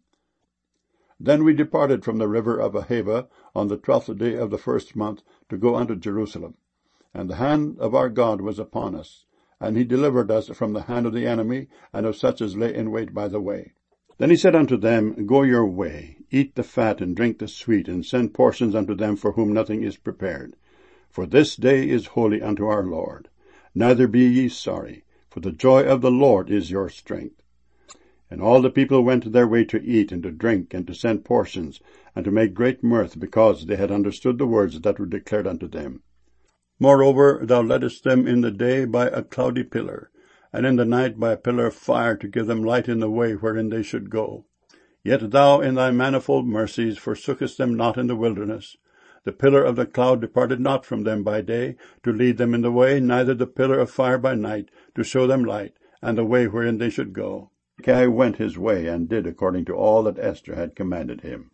Then we departed from the river of Ahava on the twelfth day of the first month to go unto Jerusalem. And the hand of our God was upon us, and he delivered us from the hand of the enemy, and of such as lay in wait by the way. Then he said unto them, Go your way, eat the fat, and drink the sweet, and send portions unto them for whom nothing is prepared. For this day is holy unto our Lord. Neither be ye sorry, for the joy of the Lord is your strength. And all the people went their way to eat, and to drink, and to send portions, and to make great mirth, because they had understood the words that were declared unto them. Moreover, thou leddest them in the day by a cloudy pillar, and in the night by a pillar of fire, to give them light in the way wherein they should go. Yet thou in thy manifold mercies forsookest them not in the wilderness. The pillar of the cloud departed not from them by day, to lead them in the way, neither the pillar of fire by night, to show them light, and the way wherein they should go. Mordecai went his way, and did according to all that Esther had commanded him.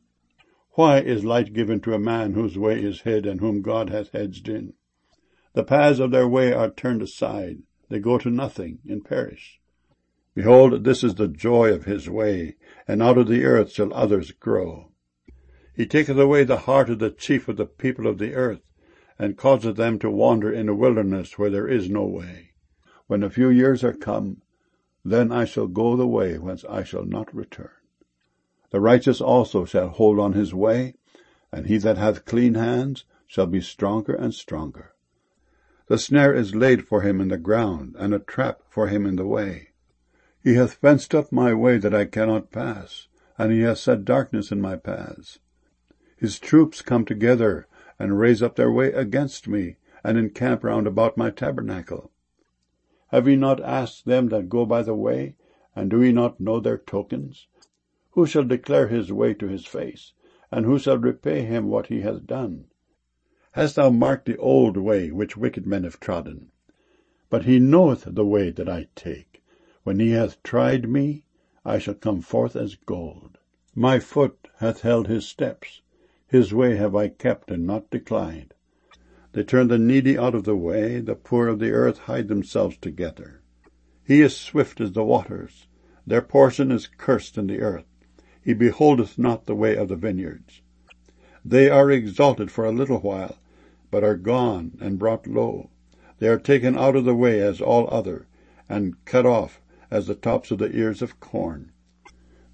Why is light given to a man whose way is hid, and whom God hath hedged in? The paths of their way are turned aside, they go to nothing, and perish. Behold, this is the joy of his way, and out of the earth shall others grow. He taketh away the heart of the chief of the people of the earth, and causeth them to wander in a wilderness where there is no way. When a few years are come, then I shall go the way whence I shall not return. The righteous also shall hold on his way, and he that hath clean hands shall be stronger and stronger. The snare is laid for him in the ground, and a trap for him in the way. He hath fenced up my way that I cannot pass, and he hath set darkness in my paths. His troops come together, and raise up their way against me, and encamp round about my tabernacle. Have ye not asked them that go by the way, and do ye not know their tokens? Who shall declare his way to his face, and who shall repay him what he hath done? Hast thou marked the old way which wicked men have trodden? But he knoweth the way that I take. When he hath tried me, I shall come forth as gold. My foot hath held his steps. His way have I kept and not declined. They turn the needy out of the way, the poor of the earth hide themselves together. He is swift as the waters. Their portion is cursed in the earth. He beholdeth not the way of the vineyards. They are exalted for a little while, but are gone and brought low. They are taken out of the way as all other, and cut off as the tops of the ears of corn.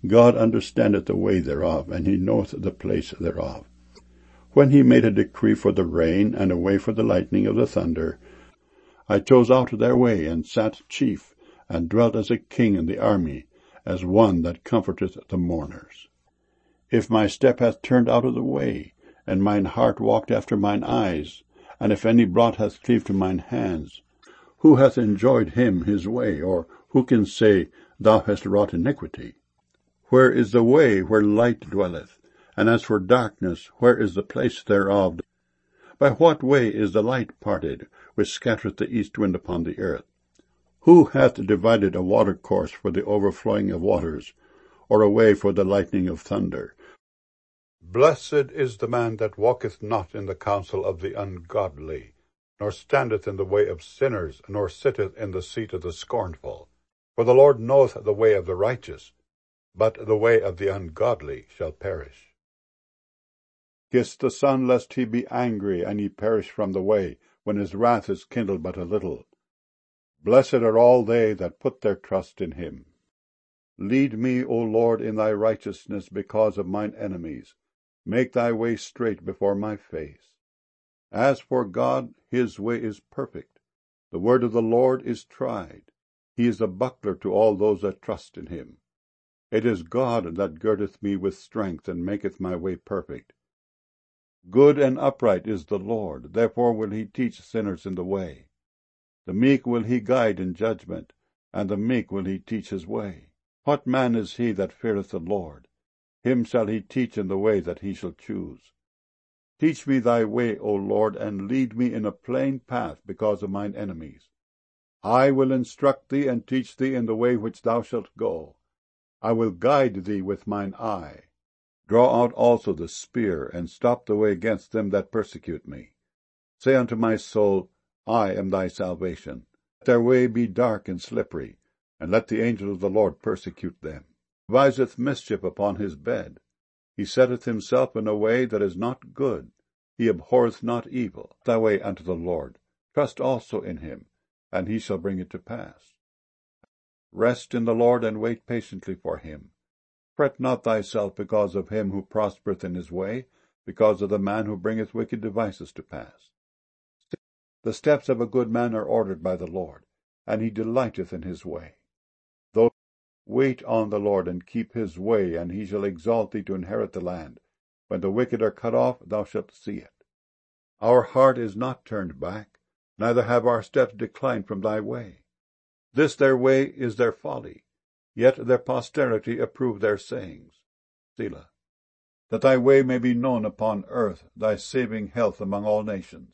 God understandeth the way thereof, and he knoweth the place thereof. When he made a decree for the rain, and a way for the lightning of the thunder, I chose out their way, and sat chief, and dwelt as a king in the army, as one that comforteth the mourners. If my step hath turned out of the way, and mine heart walked after mine eyes, and if any blot hath cleaved to mine hands, who hath enjoyed him his way, or who can say, Thou hast wrought iniquity? Where is the way where light dwelleth? And as for darkness, where is the place thereof? By what way is the light parted, which scattereth the east wind upon the earth? Who hath divided a watercourse for the overflowing of waters, or a way for the lightning of thunder? Blessed is the man that walketh not in the counsel of the ungodly, nor standeth in the way of sinners, nor sitteth in the seat of the scornful. For the Lord knoweth the way of the righteous, but the way of the ungodly shall perish. Kiss the Son, lest he be angry, and ye perish from the way, when his wrath is kindled but a little. Blessed are all they that put their trust in him. Lead me, O Lord, in thy righteousness because of mine enemies. Make thy way straight before my face. As for God, his way is perfect. The word of the Lord is tried. He is a buckler to all those that trust in him. It is God that girdeth me with strength, and maketh my way perfect. Good and upright is the Lord, therefore will he teach sinners in the way. The meek will he guide in judgment, and the meek will he teach his way. What man is he that feareth the Lord? Him shall he teach in the way that he shall choose. Teach me thy way, O Lord, and lead me in a plain path because of mine enemies. I will instruct thee and teach thee in the way which thou shalt go. I will guide thee with mine eye. Draw out also the spear, and stop the way against them that persecute me. Say unto my soul, I am thy salvation. Let their way be dark and slippery, and let the angel of the Lord persecute them. He deviseth mischief upon his bed. He setteth himself in a way that is not good. He abhorreth not evil. Thy way unto the Lord. Trust also in him, and he shall bring it to pass. Rest in the Lord, and wait patiently for him. Fret not thyself because of him who prospereth in his way, because of the man who bringeth wicked devices to pass. The steps of a good man are ordered by the Lord, and he delighteth in his way. Though wait on the Lord, and keep his way, and he shall exalt thee to inherit the land. When the wicked are cut off, thou shalt see it. Our heart is not turned back, neither have our steps declined from thy way. This their way is their folly, yet their posterity approve their sayings. Selah. That thy way may be known upon earth, thy saving health among all nations.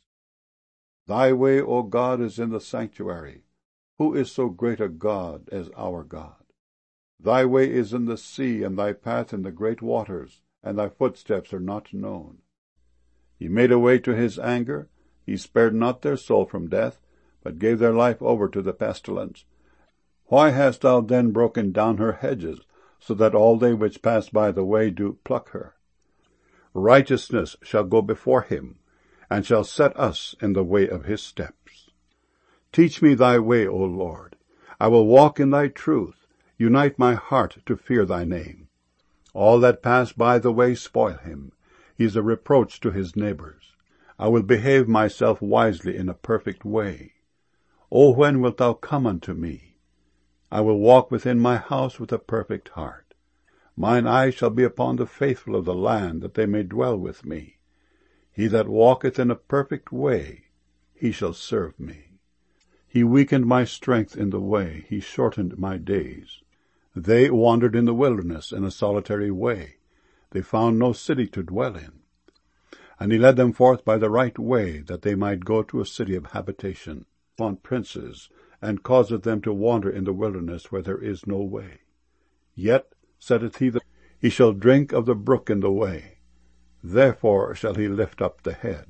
Thy way, O God, is in the sanctuary. Who is so great a God as our God? Thy way is in the sea, and thy path in the great waters, and thy footsteps are not known. He made a way to his anger. He spared not their soul from death, but gave their life over to the pestilence. Why hast thou then broken down her hedges, so that all they which pass by the way do pluck her? Righteousness shall go before him, and shall set us in the way of his steps. Teach me thy way, O Lord. I will walk in thy truth. Unite my heart to fear thy name. All that pass by the way spoil him. He is a reproach to his neighbors. I will behave myself wisely in a perfect way. O when wilt thou come unto me? I will walk within my house with a perfect heart. Mine eye shall be upon the faithful of the land, that they may dwell with me. He that walketh in a perfect way, he shall serve me. He weakened my strength in the way, he shortened my days. They wandered in the wilderness in a solitary way. They found no city to dwell in. And he led them forth by the right way, that they might go to a city of habitation, upon princes, and causeth them to wander in the wilderness where there is no way. Yet, saith he, that he shall drink of the brook in the way. Therefore shall he lift up the head.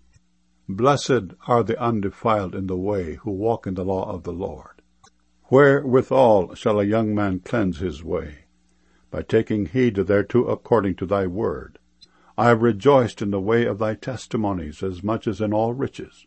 Blessed are the undefiled in the way, who walk in the law of the Lord. Wherewithal shall a young man cleanse his way? By taking heed thereto according to thy word. I have rejoiced in the way of thy testimonies, as much as in all riches.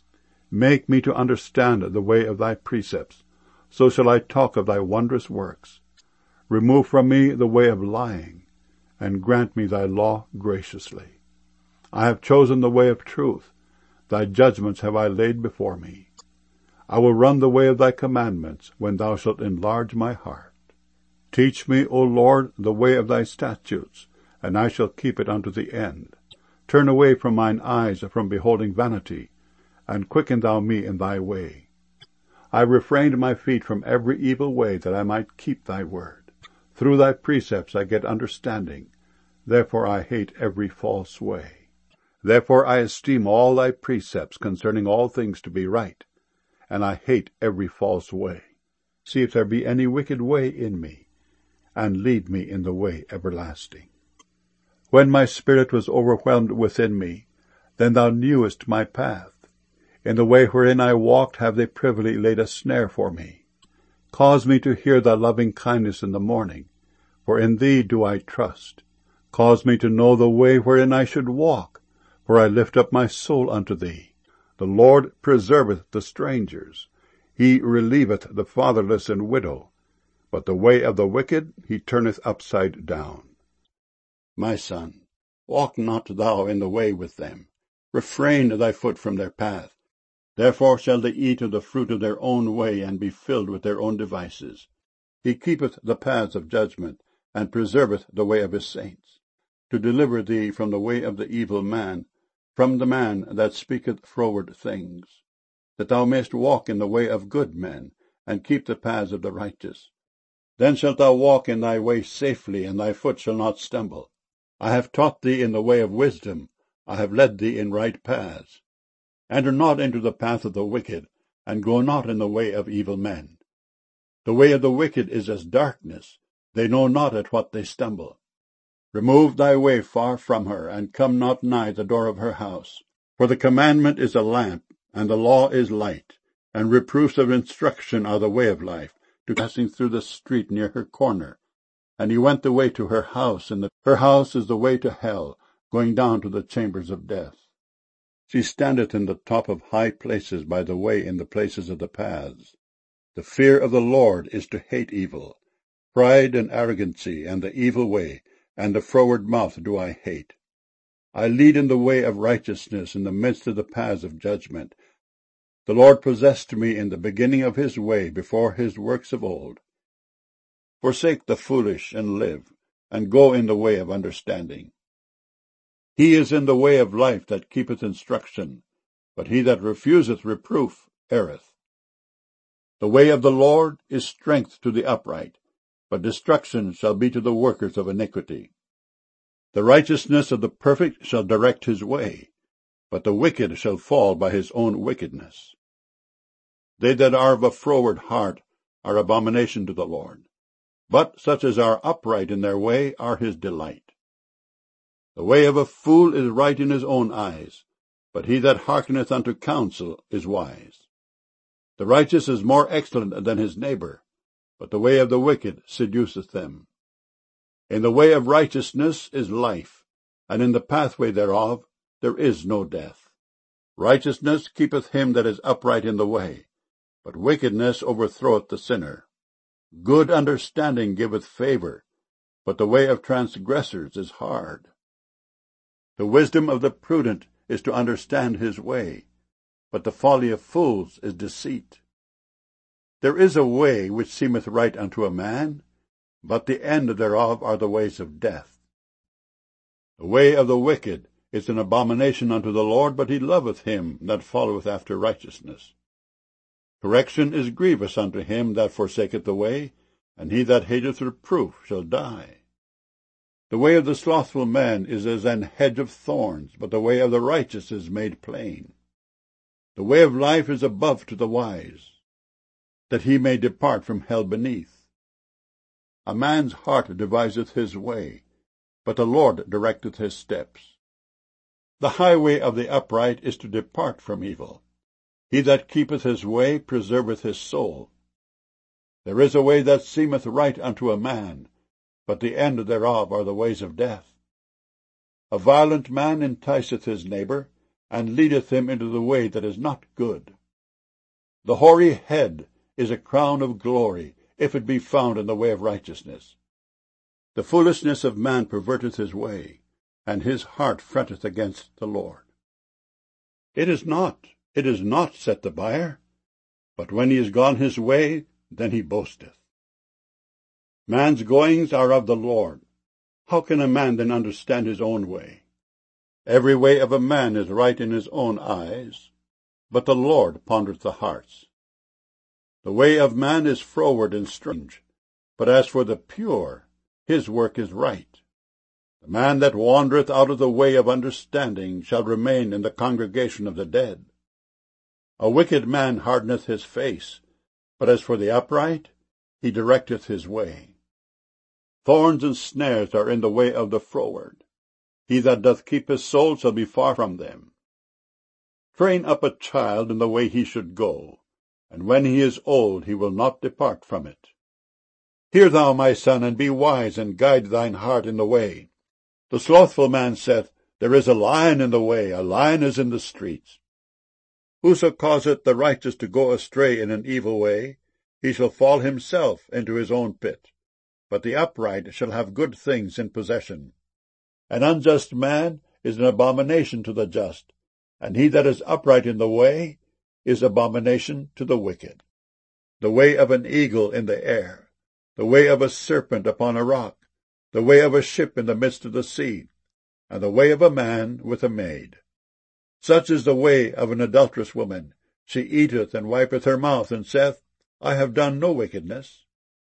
Make me to understand the way of thy precepts, so shall I talk of thy wondrous works. Remove from me the way of lying, and grant me thy law graciously. I have chosen the way of truth. Thy judgments have I laid before me. I will run the way of thy commandments, when thou shalt enlarge my heart. Teach me, O Lord, the way of thy statutes, and I shall keep it unto the end. Turn away from mine eyes from beholding vanity, and quicken thou me in thy way. I refrained my feet from every evil way, that I might keep thy word. Through thy precepts I get understanding, therefore I hate every false way. Therefore I esteem all thy precepts concerning all things to be right, and I hate every false way. See if there be any wicked way in me, and lead me in the way everlasting. When my spirit was overwhelmed within me, then thou knewest my path. In the way wherein I walked have they privily laid a snare for me. Cause me to hear thy loving kindness in the morning, for in thee do I trust. Cause me to know the way wherein I should walk, for I lift up my soul unto thee. The Lord preserveth the strangers. He relieveth the fatherless and widow, but the way of the wicked he turneth upside down. My son, walk not thou in the way with them. Refrain thy foot from their path. Therefore shall they eat of the fruit of their own way, and be filled with their own devices. He keepeth the paths of judgment, and preserveth the way of his saints, to deliver thee from the way of the evil man, from the man that speaketh froward things, that thou mayest walk in the way of good men, and keep the paths of the righteous. Then shalt thou walk in thy way safely, and thy foot shall not stumble. I have taught thee in the way of wisdom, I have led thee in right paths. Enter not into the path of the wicked, and go not in the way of evil men. The way of the wicked is as darkness, they know not at what they stumble. Remove thy way far from her, and come not nigh the door of her house. For the commandment is a lamp, and the law is light, and reproofs of instruction are the way of life, to passing through the street near her corner. And he went the way to her house, and the, her house is the way to hell, going down to the chambers of death. She standeth in the top of high places, by the way in the places of the paths. The fear of the Lord is to hate evil. Pride and arrogancy, and the evil way, and the froward mouth do I hate. I lead in the way of righteousness in the midst of the paths of judgment. The Lord possessed me in the beginning of his way, before his works of old. Forsake the foolish and live, and go in the way of understanding. He is in the way of life that keepeth instruction, but he that refuseth reproof erreth. The way of the Lord is strength to the upright, but destruction shall be to the workers of iniquity. The righteousness of the perfect shall direct his way, but the wicked shall fall by his own wickedness. They that are of a froward heart are abomination to the Lord, but such as are upright in their way are his delight. The way of a fool is right in his own eyes, but he that hearkeneth unto counsel is wise. The righteous is more excellent than his neighbor, but the way of the wicked seduceth them. In the way of righteousness is life, and in the pathway thereof there is no death. Righteousness keepeth him that is upright in the way, but wickedness overthroweth the sinner. Good understanding giveth favor, but the way of transgressors is hard. The wisdom of the prudent is to understand his way, but the folly of fools is deceit. There is a way which seemeth right unto a man, but the end thereof are the ways of death. The way of the wicked is an abomination unto the Lord, but he loveth him that followeth after righteousness. Correction is grievous unto him that forsaketh the way, and he that hateth reproof shall die. The way of the slothful man is as an hedge of thorns, but the way of the righteous is made plain. The way of life is above to the wise, that he may depart from hell beneath. A man's heart deviseth his way, but the Lord directeth his steps. The highway of the upright is to depart from evil. He that keepeth his way preserveth his soul. There is a way that seemeth right unto a man, but the end thereof are the ways of death. A violent man enticeth his neighbor, and leadeth him into the way that is not good. The hoary head is a crown of glory, if it be found in the way of righteousness. The foolishness of man perverteth his way, and his heart fretteth against the Lord. It is not, it is not, saith the buyer, but when he is gone his way, then he boasteth. Man's goings are of the Lord. How can a man then understand his own way? Every way of a man is right in his own eyes, but the Lord pondereth the hearts. The way of man is froward and strange, but as for the pure, his work is right. The man that wandereth out of the way of understanding shall remain in the congregation of the dead. A wicked man hardeneth his face, but as for the upright, he directeth his way. Thorns and snares are in the way of the froward. He that doth keep his soul shall be far from them. Train up a child in the way he should go, and when he is old he will not depart from it. Hear thou, my son, and be wise, and guide thine heart in the way. The slothful man saith, There is a lion in the way, a lion is in the streets. Whoso causeth the righteous to go astray in an evil way, he shall fall himself into his own pit. But the upright shall have good things in possession. An unjust man is an abomination to the just, and he that is upright in the way is abomination to the wicked. The way of an eagle in the air, the way of a serpent upon a rock, the way of a ship in the midst of the sea, and the way of a man with a maid. Such is the way of an adulterous woman. She eateth and wipeth her mouth, and saith, I have done no wickedness.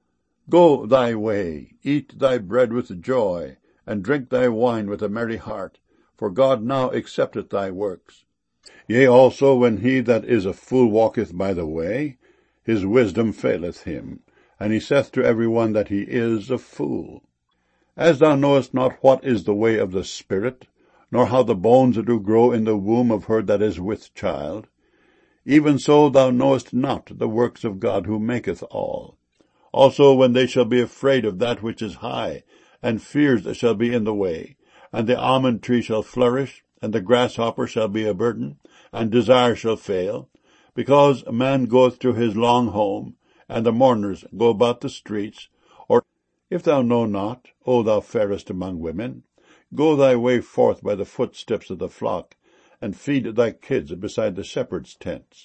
Go thy way, eat thy bread with joy, and drink thy wine with a merry heart, for God now accepteth thy works. Yea, also when he that is a fool walketh by the way, his wisdom faileth him, and he saith to every one that he is a fool. As thou knowest not what is the way of the Spirit, nor how the bones do grow in the womb of her that is with child, even so thou knowest not the works of God who maketh all. Also when they shall be afraid of that which is high, and fears shall be in the way, and the almond tree shall flourish, and the grasshopper shall be a burden, and desire shall fail, because man goeth to his long home, and the mourners go about the streets. Or if thou know not, O thou fairest among women, go thy way forth by the footsteps of the flock, and feed thy kids beside the shepherds' tents.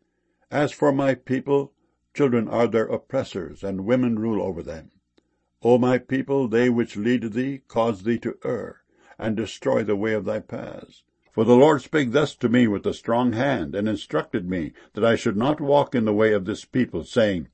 As for my people, children are their oppressors, and women rule over them. O my people, they which lead thee cause thee to err, and destroy the way of thy paths. For the Lord spake thus to me with a strong hand, and instructed me that I should not walk in the way of this people, saying,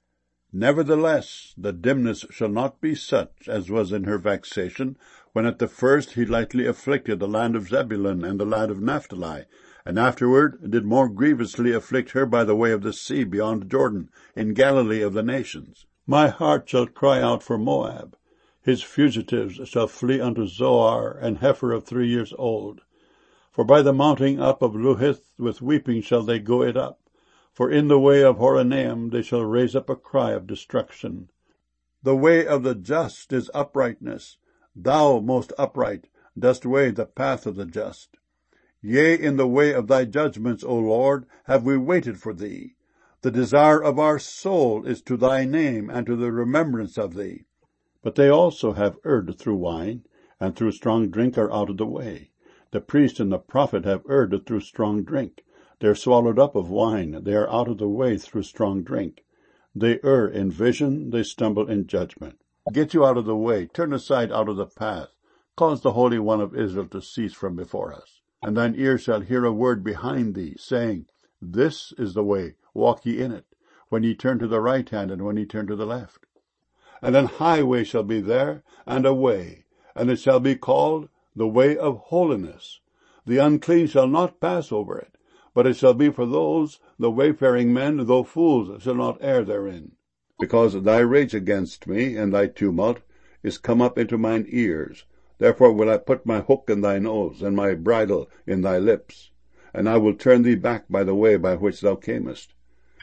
Nevertheless, the dimness shall not be such as was in her vexation, when at the first he lightly afflicted the land of Zebulun and the land of Naphtali, and afterward did more grievously afflict her by the way of the sea beyond Jordan, in Galilee of the nations. My heart shall cry out for Moab. His fugitives shall flee unto Zoar, and heifer of three years old. For by the mounting up of Luhith with weeping shall they go it up. For in the way of Horonaim they shall raise up a cry of destruction. The way of the just is uprightness. Thou, most upright, dost weigh the path of the just. Yea, in the way of thy judgments, O Lord, have we waited for thee. The desire of our soul is to thy name, and to the remembrance of thee. But they also have erred through wine, and through strong drink are out of the way. The priest and the prophet have erred through strong drink. They are swallowed up of wine, they are out of the way through strong drink. They err in vision, they stumble in judgment. Get you out of the way, turn aside out of the path. Cause the Holy One of Israel to cease from before us. And thine ear shall hear a word behind thee, saying, This is the way, walk ye in it, when ye turn to the right hand, and when ye turn to the left. And an highway shall be there, and a way, and it shall be called the way of holiness. The unclean shall not pass over it, but it shall be for those, the wayfaring men, though fools, shall not err therein. Because thy rage against me, and thy tumult, is come up into mine ears. Therefore will I put my hook in thy nose, and my bridle in thy lips, and I will turn thee back by the way by which thou camest.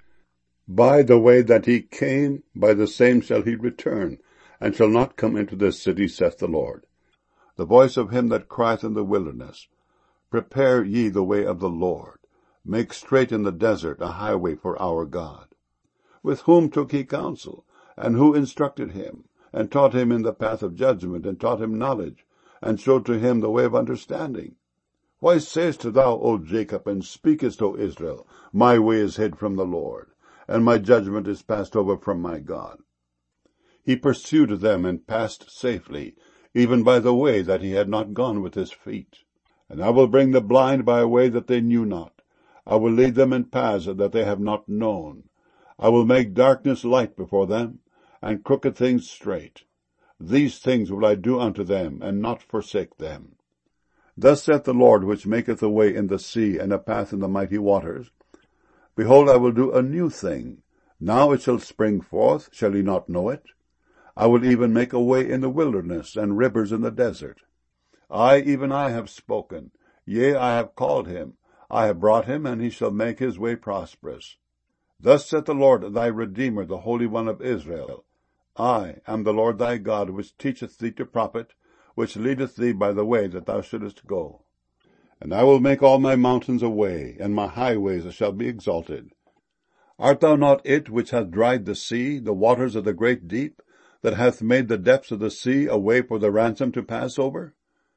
By the way that he came, by the same shall he return, and shall not come into this city, saith the Lord. The voice of him that crieth in the wilderness, Prepare ye the way of the Lord, make straight in the desert a highway for our God. With whom took he counsel, and who instructed him, and taught him in the path of judgment, and taught him knowledge, and showed to him the way of understanding. Why sayest thou, O Jacob, and speakest, O Israel, my way is hid from the Lord, and my judgment is passed over from my God? He pursued them and passed safely, even by the way that he had not gone with his feet. And I will bring the blind by a way that they knew not. I will lead them in paths that they have not known. I will make darkness light before them, and crooked things straight. These things will I do unto them, and not forsake them. Thus saith the Lord, which maketh a way in the sea, and a path in the mighty waters. Behold, I will do a new thing. Now it shall spring forth. Shall ye not know it? I will even make a way in the wilderness, and rivers in the desert. I, even I, have spoken. Yea, I have called him. I have brought him, and he shall make his way prosperous. Thus saith the Lord thy Redeemer, the Holy One of Israel. I am the Lord thy God, which teacheth thee to profit, which leadeth thee by the way that thou shouldest go. And I will make all my mountains a way, and my highways shall be exalted. Art thou not it which hath dried the sea, the waters of the great deep, that hath made the depths of the sea a way for the ransom to pass over?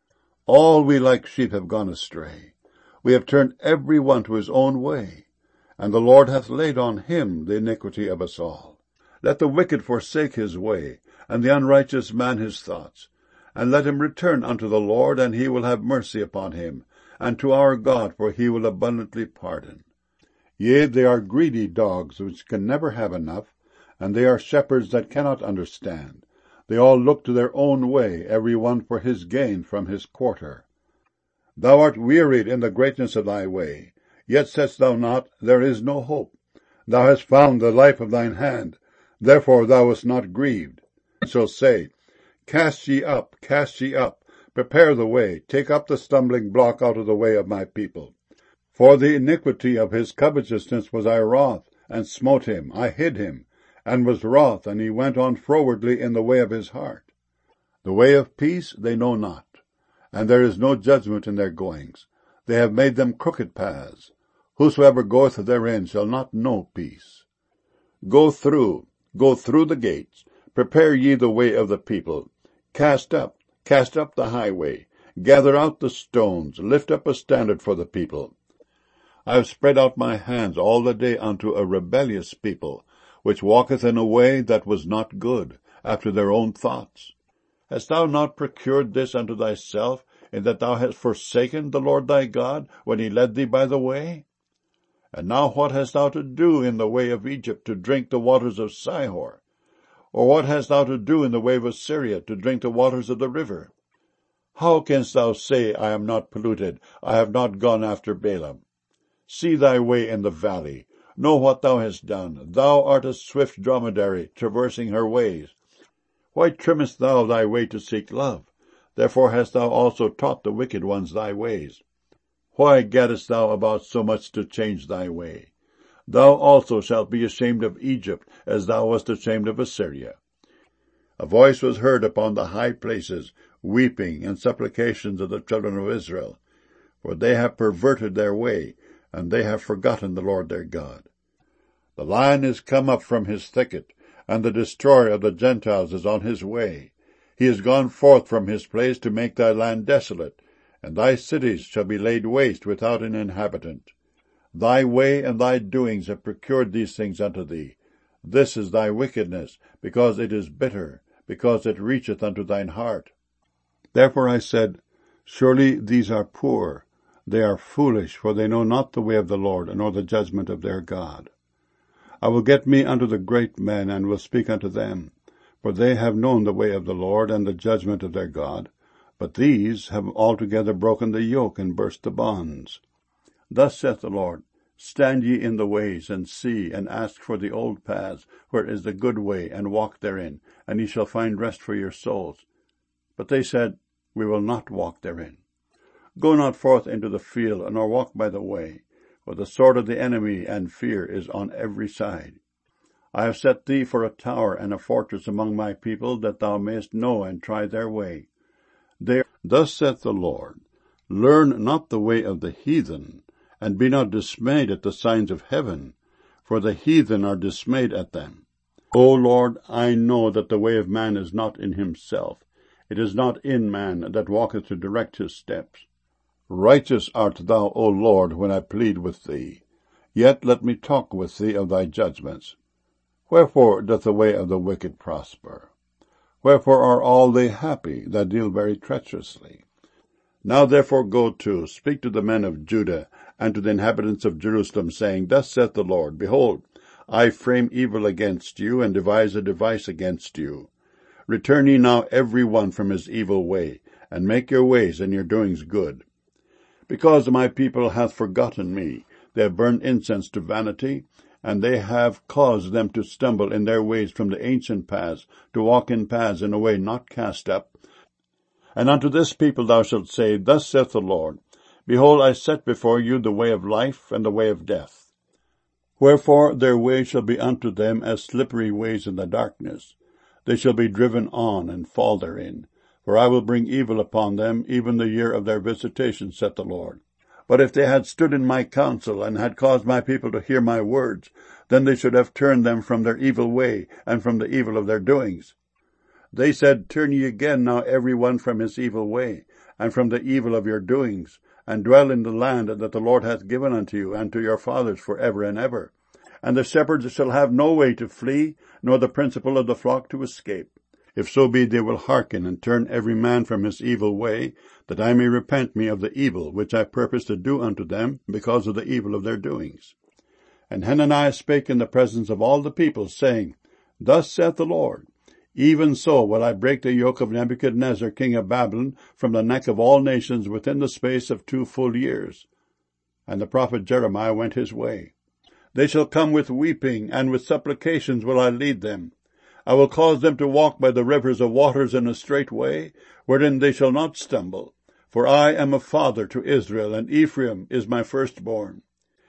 All we like sheep have gone astray. We have turned every one to his own way, and the Lord hath laid on him the iniquity of us all. Let the wicked forsake his way, and the unrighteous man his thoughts. And let him return unto the Lord, and he will have mercy upon him, and to our God, for he will abundantly pardon. Yea, they are greedy dogs, which can never have enough, and they are shepherds that cannot understand. They all look to their own way, every one for his gain from his quarter. Thou art wearied in the greatness of thy way, yet saidst thou not, there is no hope. Thou hast found the life of thine hand, therefore thou wast not grieved. I shall say, Cast ye up, cast ye up, prepare the way, take up the stumbling block out of the way of my people. For the iniquity of his covetousness was I wroth, and smote him, I hid him, and was wroth, and he went on frowardly in the way of his heart. The way of peace they know not, and there is no judgment in their goings. They have made them crooked paths. Whosoever goeth therein shall not know peace. Go through, go through the gates, prepare ye the way of the people. Cast up, cast up the highway, gather out the stones, lift up a standard for the people. I have spread out my hands all the day unto a rebellious people, which walketh in a way that was not good, after their own thoughts. Hast thou not procured this unto thyself, in that thou hast forsaken the Lord thy God, when he led thee by the way? And now what hast thou to do in the way of Egypt, to drink the waters of Sihor? Or what hast thou to do in the way of Assyria, to drink the waters of the river? How canst thou say, I am not polluted, I have not gone after Balaam? See thy way in the valley, know what thou hast done. Thou art a swift dromedary, traversing her ways. Why trimmest thou thy way to seek love? Therefore hast thou also taught the wicked ones thy ways. Why gaddest thou about so much to change thy way? Thou also shalt be ashamed of Egypt, as thou wast ashamed of Assyria. A voice was heard upon the high places, weeping and supplications of the children of Israel, for they have perverted their way, and they have forgotten the Lord their God. The lion is come up from his thicket, and the destroyer of the Gentiles is on his way. He is gone forth from his place to make thy land desolate, and thy cities shall be laid waste without an inhabitant. Thy way and thy doings have procured these things unto thee. This is thy wickedness, because it is bitter, because it reacheth unto thine heart. Therefore I said, Surely these are poor, they are foolish, for they know not the way of the Lord, nor the judgment of their God. I will get me unto the great men, and will speak unto them, for they have known the way of the Lord, and the judgment of their God. But these have altogether broken the yoke, and burst the bonds. Thus saith the Lord, Stand ye in the ways, and see, and ask for the old paths, where is the good way, and walk therein, and ye shall find rest for your souls. But they said, We will not walk therein. Go not forth into the field, nor walk by the way, for the sword of the enemy and fear is on every side. I have set thee for a tower and a fortress among my people, that thou mayest know and try their way. There, thus saith the Lord, Learn not the way of the heathen, and be not dismayed at the signs of heaven, for the heathen are dismayed at them. O Lord, I know that the way of man is not in himself. It is not in man that walketh to direct his steps. Righteous art thou, O Lord, when I plead with thee. Yet let me talk with thee of thy judgments. Wherefore doth the way of the wicked prosper? Wherefore are all they happy that deal very treacherously? Now therefore go to, speak to the men of Judah, and to the inhabitants of Jerusalem, saying, Thus saith the Lord, Behold, I frame evil against you, and devise a device against you. Return ye now every one from his evil way, and make your ways and your doings good. Because my people hath forgotten me, they have burned incense to vanity, and they have caused them to stumble in their ways from the ancient paths, to walk in paths in a way not cast up. And unto this people thou shalt say, Thus saith the Lord, Behold, I set before you the way of life and the way of death. Wherefore their way shall be unto them as slippery ways in the darkness. They shall be driven on and fall therein. For I will bring evil upon them, even the year of their visitation, saith the Lord. But if they had stood in my counsel, and had caused my people to hear my words, then they should have turned them from their evil way, and from the evil of their doings. They said, Turn ye again now every one from his evil way, and from the evil of your doings, and dwell in the land that the Lord hath given unto you and to your fathers for ever and ever. And the shepherds shall have no way to flee, nor the principal of the flock to escape. If so be they will hearken, and turn every man from his evil way, that I may repent me of the evil which I purpose to do unto them, because of the evil of their doings. And Hananiah spake in the presence of all the people, saying, Thus saith the Lord, Even so will I break the yoke of Nebuchadnezzar king of Babylon from the neck of all nations within the space of two full years. And the prophet Jeremiah went his way. They shall come with weeping, and with supplications will I lead them. I will cause them to walk by the rivers of waters in a straight way, wherein they shall not stumble. For I am a father to Israel, and Ephraim is my firstborn.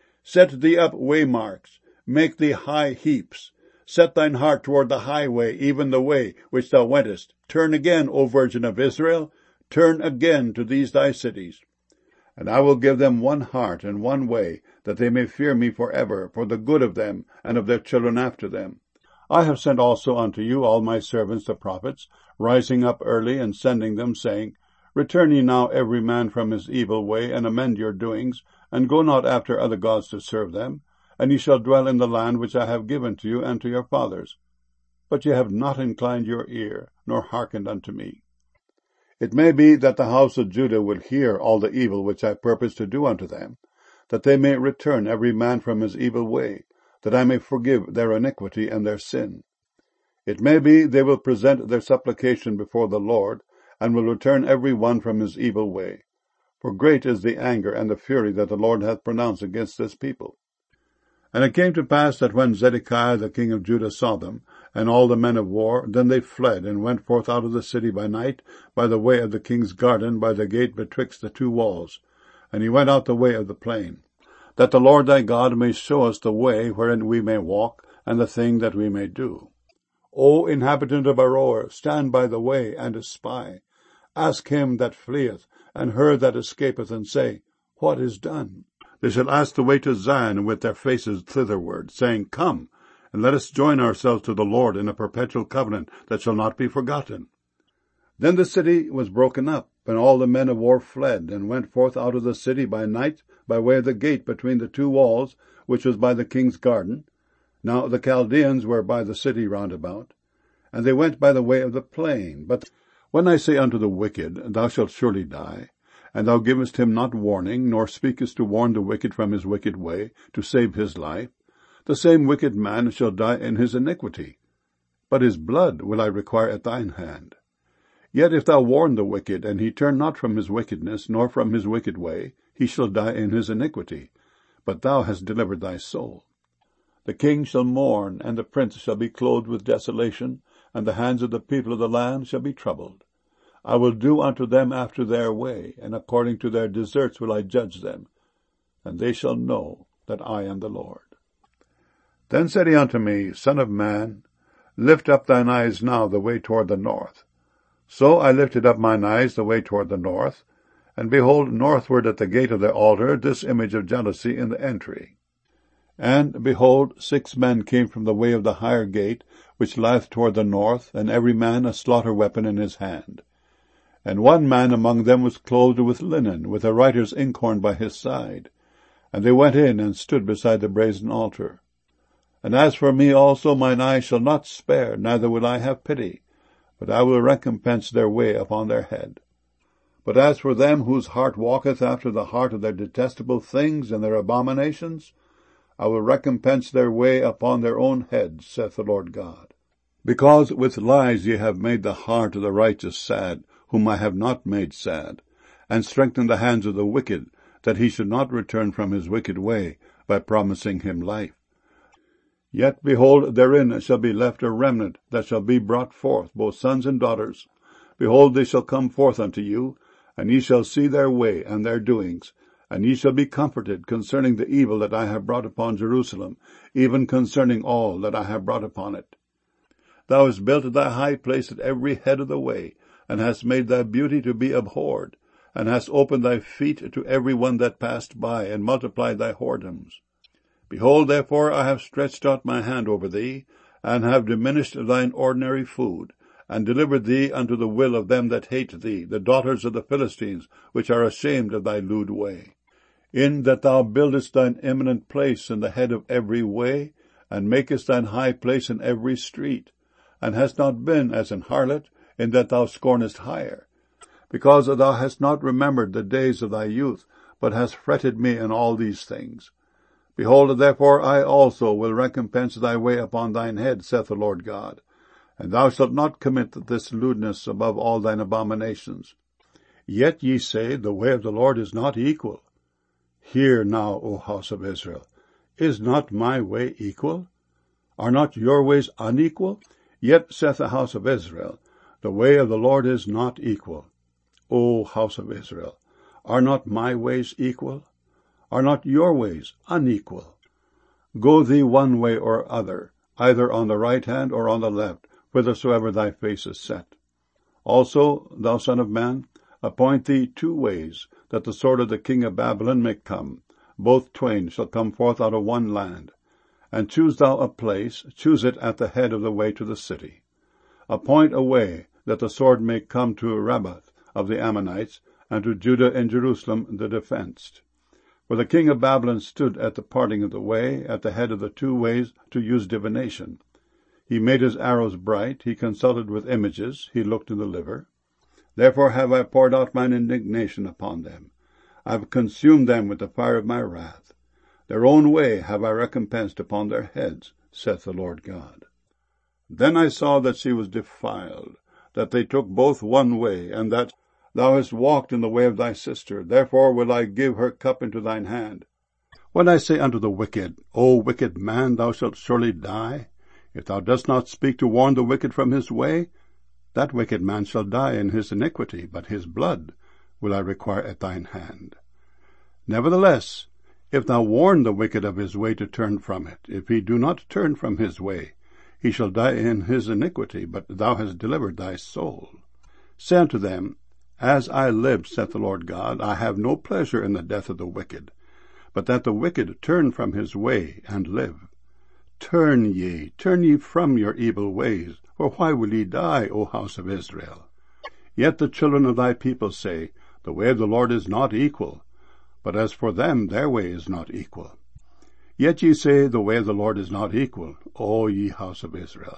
Set thee up waymarks, make thee high heaps. Set thine heart toward the highway, even the way which thou wentest. Turn again, O Virgin of Israel, turn again to these thy cities. And I will give them one heart and one way, that they may fear me for ever, for the good of them and of their children after them. I have sent also unto you all my servants the prophets, rising up early and sending them, saying, Return ye now every man from his evil way, and amend your doings, and go not after other gods to serve them, and ye shall dwell in the land which I have given to you and to your fathers. But ye have not inclined your ear, nor hearkened unto me. It may be that the house of Judah will hear all the evil which I purpose to do unto them, that they may return every man from his evil way, that I may forgive their iniquity and their sin. It may be they will present their supplication before the Lord, and will return every one from his evil way. For great is the anger and the fury that the Lord hath pronounced against this people. And it came to pass that when Zedekiah the king of Judah saw them, and all the men of war, then they fled, and went forth out of the city by night, by the way of the king's garden, by the gate betwixt the two walls. And he went out the way of the plain. That the Lord thy God may show us the way wherein we may walk, and the thing that we may do. O inhabitant of Aroer, stand by the way, and espy. Ask him that fleeth, and her that escapeth, and say, What is done? They shall ask the way to Zion with their faces thitherward, saying, Come, and let us join ourselves to the Lord in a perpetual covenant that shall not be forgotten. Then the city was broken up, and all the men of war fled, and went forth out of the city by night, by way of the gate between the two walls, which was by the king's garden. Now the Chaldeans were by the city round about. And they went by the way of the plain. But when I say unto the wicked, Thou shalt surely die, and thou givest him not warning, nor speakest to warn the wicked from his wicked way, to save his life, the same wicked man shall die in his iniquity. But his blood will I require at thine hand. Yet if thou warn the wicked, and he turn not from his wickedness, nor from his wicked way, he shall die in his iniquity. But thou hast delivered thy soul. The king shall mourn, and the prince shall be clothed with desolation, and the hands of the people of the land shall be troubled. I will do unto them after their way, and according to their deserts will I judge them, and they shall know that I am the Lord. Then said he unto me, Son of man, lift up thine eyes now the way toward the north. So I lifted up mine eyes the way toward the north, and behold, northward at the gate of the altar, this image of jealousy in the entry. And, behold, six men came from the way of the higher gate, which lieth toward the north, and every man a slaughter weapon in his hand. And one man among them was clothed with linen, with a writer's inkhorn by his side. And they went in and stood beside the brazen altar. And as for me also, mine eye shall not spare, neither will I have pity, but I will recompense their way upon their head. But as for them whose heart walketh after the heart of their detestable things and their abominations, I will recompense their way upon their own heads, saith the Lord God. Because with lies ye have made the heart of the righteous sad, whom I have not made sad, and strengthened the hands of the wicked, that he should not return from his wicked way, by promising him life. Yet, behold, therein shall be left a remnant that shall be brought forth, both sons and daughters. Behold, they shall come forth unto you, and ye shall see their way and their doings, and ye shall be comforted concerning the evil that I have brought upon Jerusalem, even concerning all that I have brought upon it. Thou hast built thy high place at every head of the way, and hast made thy beauty to be abhorred, and hast opened thy feet to every one that passed by, and multiplied thy whoredoms. Behold, therefore, I have stretched out my hand over thee, and have diminished thine ordinary food, and delivered thee unto the will of them that hate thee, the daughters of the Philistines, which are ashamed of thy lewd way. In that thou buildest thine eminent place in the head of every way, and makest thine high place in every street, and hast not been as an harlot, in that thou scornest hire, because thou hast not remembered the days of thy youth, but hast fretted me in all these things. Behold, therefore, I also will recompense thy way upon thine head, saith the Lord God. And thou shalt not commit this lewdness above all thine abominations. Yet ye say, the way of the Lord is not equal. Hear now, O house of Israel, is not my way equal? Are not your ways unequal? Yet saith the house of Israel, the way of the Lord is not equal. O house of Israel, are not my ways equal? Are not your ways unequal? Go thee one way or other, either on the right hand or on the left, whithersoever thy face is set. Also, thou son of man, appoint thee two ways, that the sword of the king of Babylon may come. Both twain shall come forth out of one land. And choose thou a place, choose it at the head of the way to the city. Appoint a way, that the sword may come to Rabbath of the Ammonites, and to Judah and Jerusalem the defenced. For the king of Babylon stood at the parting of the way, at the head of the two ways, to use divination. He made his arrows bright, he consulted with images, he looked in the liver. Therefore have I poured out mine indignation upon them. I have consumed them with the fire of my wrath. Their own way have I recompensed upon their heads, saith the Lord God. Then I saw that she was defiled, that they took both one way, and that thou hast walked in the way of thy sister. Therefore will I give her cup into thine hand. When I say unto the wicked, O wicked man, thou shalt surely die, if thou dost not speak to warn the wicked from his way, that wicked man shall die in his iniquity, but his blood will I require at thine hand. Nevertheless, if thou warn the wicked of his way to turn from it, if he do not turn from his way, he shall die in his iniquity, but thou hast delivered thy soul. Say unto them, As I live, saith the Lord God, I have no pleasure in the death of the wicked, but that the wicked turn from his way and live. Turn ye, turn ye from your evil ways, for why will ye die, O house of Israel? Yet the children of thy people say, The way of the Lord is not equal, but as for them their way is not equal. Yet ye say, The way of the Lord is not equal, O ye house of Israel.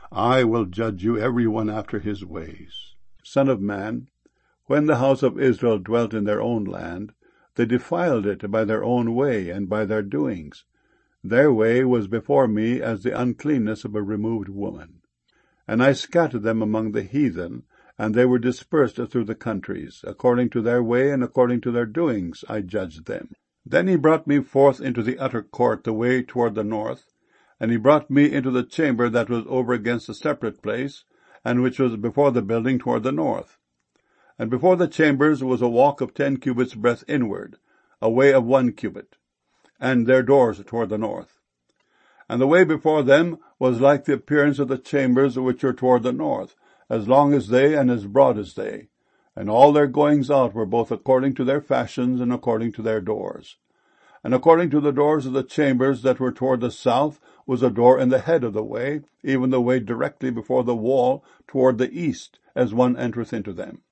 I will judge you every one after his ways. Son of man, when the house of Israel dwelt in their own land, they defiled it by their own way and by their doings. Their way was before me as the uncleanness of a removed woman. And I scattered them among the heathen, and they were dispersed through the countries. According to their way and according to their doings I judged them. Then he brought me forth into the utter court, the way toward the north, and he brought me into the chamber that was over against the separate place, and which was before the building toward the north. And before the chambers was a walk of ten cubits breadth inward, a way of one cubit, and their doors toward the north. And the way before them was like the appearance of the chambers which were toward the north, as long as they and as broad as they. And all their goings out were both according to their fashions and according to their doors. And according to the doors of the chambers that were toward the south was a door in the head of the way, even the way directly before the wall toward the east, as one entereth into them.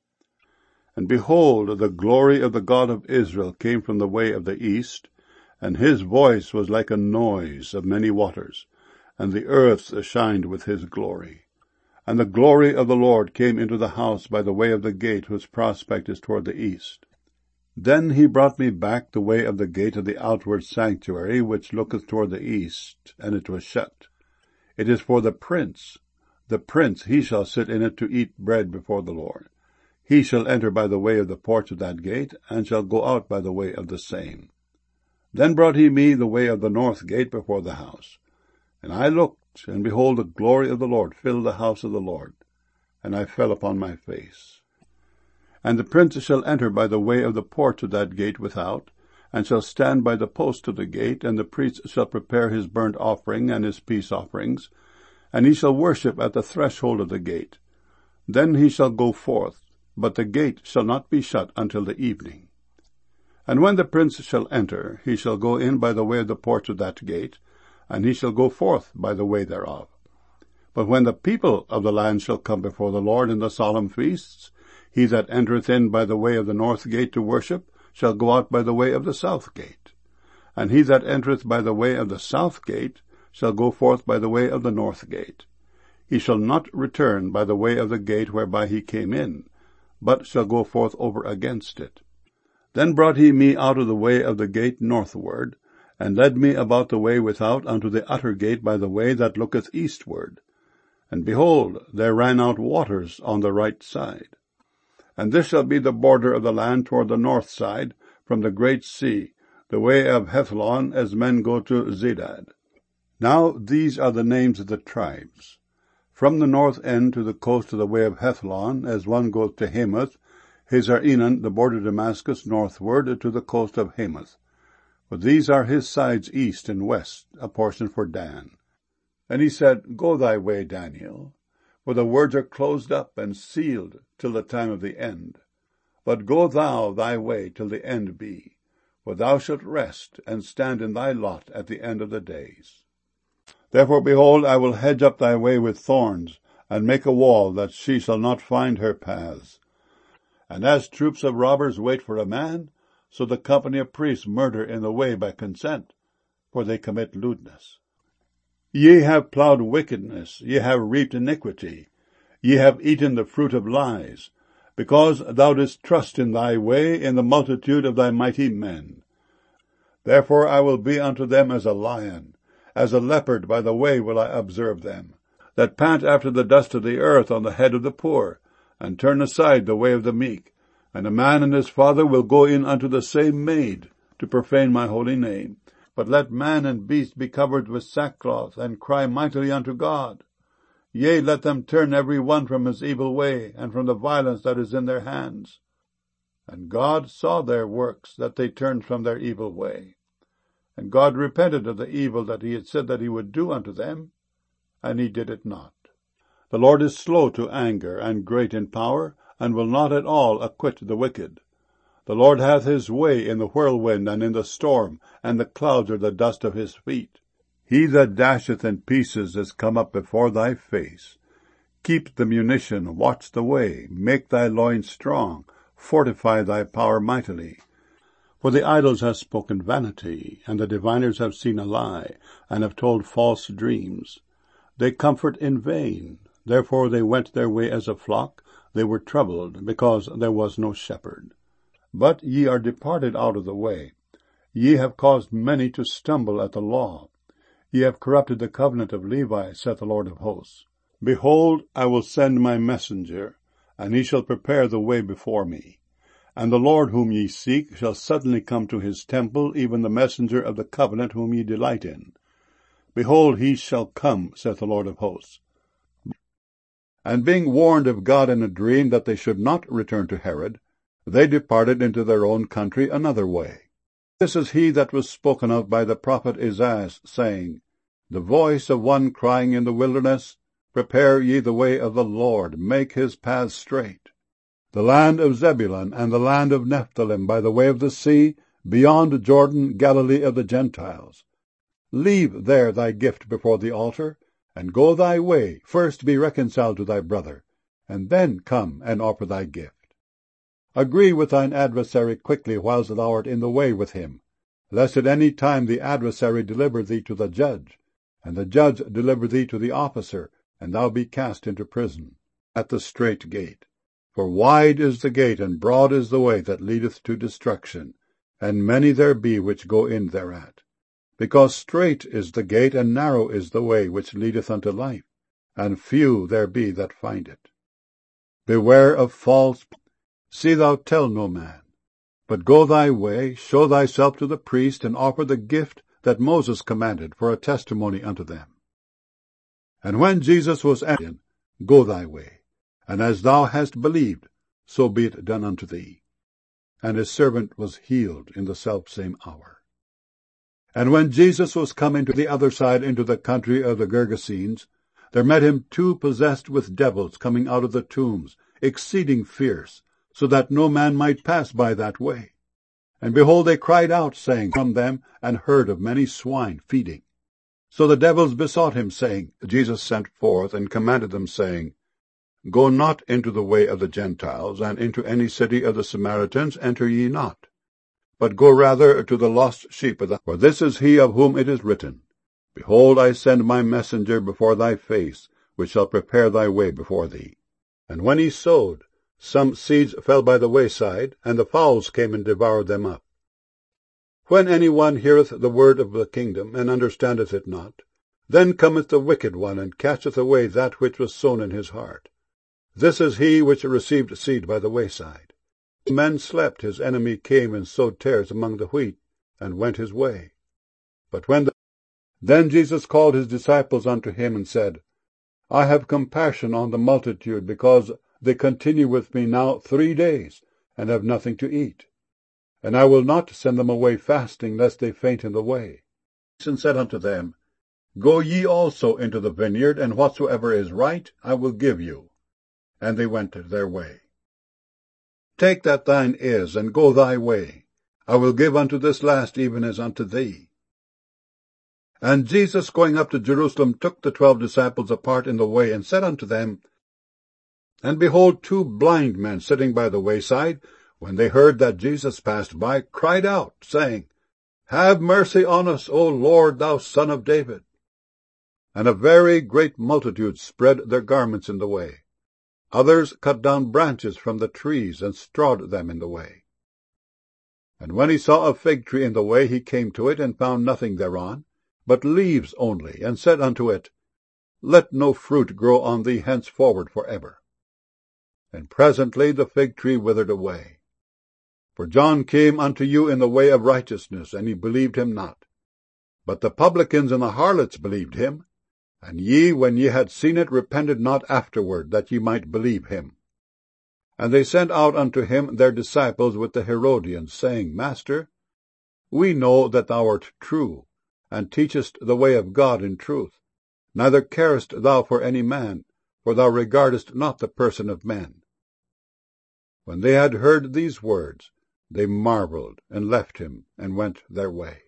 And behold, the glory of the God of Israel came from the way of the east, and his voice was like a noise of many waters, and the earth shined with his glory. And the glory of the Lord came into the house by the way of the gate whose prospect is toward the east. Then he brought me back the way of the gate of the outward sanctuary, which looketh toward the east, and it was shut. It is for the prince. The prince, he shall sit in it to eat bread before the Lord. He shall enter by the way of the porch of that gate, and shall go out by the way of the same. Then brought he me the way of the north gate before the house. And I looked, and behold, the glory of the Lord filled the house of the Lord. And I fell upon my face. And the prince shall enter by the way of the porch of that gate without, and shall stand by the post of the gate, and the priest shall prepare his burnt offering and his peace offerings, and he shall worship at the threshold of the gate. Then he shall go forth, but the gate shall not be shut until the evening. And when the prince shall enter, he shall go in by the way of the porch of that gate, and he shall go forth by the way thereof. But when the people of the land shall come before the Lord in the solemn feasts, he that entereth in by the way of the north gate to worship shall go out by the way of the south gate. And he that entereth by the way of the south gate shall go forth by the way of the north gate. He shall not return by the way of the gate whereby he came in, but shall go forth over against it. Then brought he me out of the way of the gate northward, and led me about the way without unto the utter gate by the way that looketh eastward. And behold, there ran out waters on the right side. And this shall be the border of the land toward the north side, from the great sea, the way of Hethlon, as men go to Zedad. Now these are the names of the tribes. From the north end to the coast of the way of Hethlon, as one goes to Hamath, Hazar-Enan, the border of Damascus, northward to the coast of Hamath. For these are his sides east and west, a portion for Dan. And he said, Go thy way, Daniel, for the words are closed up and sealed till the time of the end. But go thou thy way till the end be, for thou shalt rest and stand in thy lot at the end of the days. Therefore, behold, I will hedge up thy way with thorns, and make a wall, that she shall not find her paths. And as troops of robbers wait for a man, so the company of priests murder in the way by consent, for they commit lewdness. Ye have plowed wickedness, ye have reaped iniquity, ye have eaten the fruit of lies, because thou didst trust in thy way in the multitude of thy mighty men. Therefore I will be unto them as a lion, as a leopard by the way will I observe them, that pant after the dust of the earth on the head of the poor, and turn aside the way of the meek. And a man and his father will go in unto the same maid, to profane my holy name. But let man and beast be covered with sackcloth, and cry mightily unto God. Yea, let them turn every one from his evil way, and from the violence that is in their hands. And God saw their works, that they turned from their evil way. And God repented of the evil that he had said that he would do unto them, and he did it not. The Lord is slow to anger, and great in power, and will not at all acquit the wicked. The Lord hath his way in the whirlwind and in the storm, and the clouds are the dust of his feet. He that dasheth in pieces is come up before thy face. Keep the munition, watch the way, make thy loins strong, fortify thy power mightily. For the idols have spoken vanity, and the diviners have seen a lie, and have told false dreams. They comfort in vain. Therefore they went their way as a flock, they were troubled, because there was no shepherd. But ye are departed out of the way. Ye have caused many to stumble at the law. Ye have corrupted the covenant of Levi, saith the Lord of hosts. Behold, I will send my messenger, and he shall prepare the way before me. And the Lord whom ye seek shall suddenly come to his temple, even the messenger of the covenant whom ye delight in. Behold, he shall come, saith the Lord of hosts. And being warned of God in a dream that they should not return to Herod, they departed into their own country another way. This is he that was spoken of by the prophet Isaiah, saying, The voice of one crying in the wilderness, Prepare ye the way of the Lord, make his paths straight. The land of Zebulun and the land of Nephthalim by the way of the sea, beyond Jordan, Galilee of the Gentiles. Leave there thy gift before the altar, and go thy way, first be reconciled to thy brother, and then come and offer thy gift. Agree with thine adversary quickly whilst thou art in the way with him, lest at any time the adversary deliver thee to the judge, and the judge deliver thee to the officer, and thou be cast into prison. At the strait gate. For wide is the gate, and broad is the way that leadeth to destruction, and many there be which go in thereat. Because strait is the gate, and narrow is the way which leadeth unto life, and few there be that find it. Beware of false. See thou tell no man, but go thy way, show thyself to the priest, and offer the gift that Moses commanded for a testimony unto them. And when Jesus was ended, go thy way, and as thou hast believed, so be it done unto thee. And his servant was healed in the selfsame hour. And when Jesus was come into the other side into the country of the Gergesenes, there met him two possessed with devils coming out of the tombs, exceeding fierce, so that no man might pass by that way. And behold, they cried out, saying, from them, and herd of many swine feeding. So the devils besought him, saying, Jesus sent forth, and commanded them, saying, Go not into the way of the Gentiles, and into any city of the Samaritans enter ye not, but go rather to the lost sheep of the... For this is he of whom it is written, Behold, I send my messenger before thy face, which shall prepare thy way before thee. And when he sowed, some seeds fell by the wayside, and the fowls came and devoured them up. When any one heareth the word of the kingdom, and understandeth it not, then cometh the wicked one, and casteth away that which was sown in his heart. This is he which received seed by the wayside. Men slept, his enemy came and sowed tares among the wheat, and went his way. But when the... Then Jesus called his disciples unto him, and said, I have compassion on the multitude, because they continue with me now three days, and have nothing to eat. And I will not send them away fasting, lest they faint in the way. And said unto them, Go ye also into the vineyard, and whatsoever is right I will give you. And they went their way. Take that thine is, and go thy way. I will give unto this last even as unto thee. And Jesus, going up to Jerusalem, took the twelve disciples apart in the way, and said unto them, And behold, two blind men sitting by the wayside, when they heard that Jesus passed by, cried out, saying, Have mercy on us, O Lord, thou Son of David. And a very great multitude spread their garments in the way. Others cut down branches from the trees, and strawed them in the way. And when he saw a fig tree in the way, he came to it, and found nothing thereon, but leaves only, and said unto it, Let no fruit grow on thee henceforward for ever. And presently the fig tree withered away. For John came unto you in the way of righteousness, and ye believed him not. But the publicans and the harlots believed him. And ye, when ye had seen it, repented not afterward, that ye might believe him. And they sent out unto him their disciples with the Herodians, saying, Master, we know that thou art true, and teachest the way of God in truth. Neither carest thou for any man, for thou regardest not the person of men. When they had heard these words, they marveled, and left him, and went their way.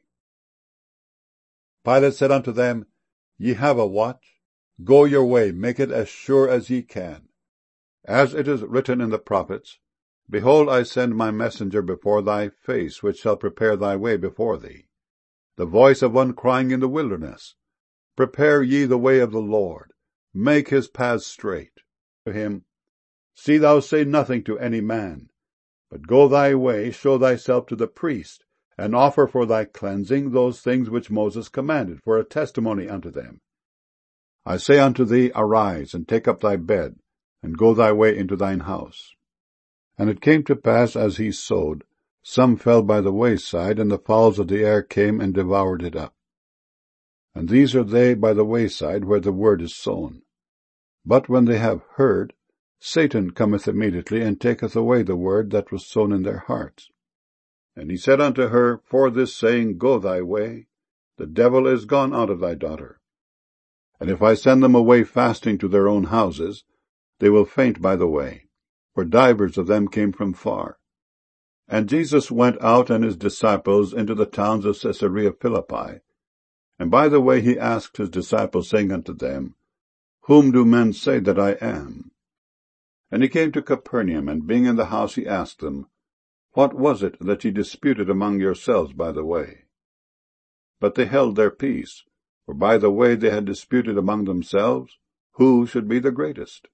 Pilate said unto them, Ye have a watch. Go your way, make it as sure as ye can. As it is written in the prophets, Behold, I send my messenger before thy face, which shall prepare thy way before thee. The voice of one crying in the wilderness, Prepare ye the way of the Lord, make his paths straight. To him, See thou say nothing to any man, but go thy way, show thyself to the priest, and offer for thy cleansing those things which Moses commanded, for a testimony unto them. I say unto thee, Arise, and take up thy bed, and go thy way into thine house. And it came to pass, as he sowed, some fell by the wayside, and the fowls of the air came and devoured it up. And these are they by the wayside, where the word is sown. But when they have heard, Satan cometh immediately, and taketh away the word that was sown in their hearts. And he said unto her, For this saying, Go thy way, the devil is gone out of thy daughter. And if I send them away fasting to their own houses, they will faint by the way, for divers of them came from far. And Jesus went out and his disciples into the towns of Caesarea Philippi. And by the way he asked his disciples, saying unto them, Whom do men say that I am? And he came to Capernaum, and being in the house he asked them, What was it that ye disputed among yourselves by the way? But they held their peace, for by the way they had disputed among themselves, who should be the greatest.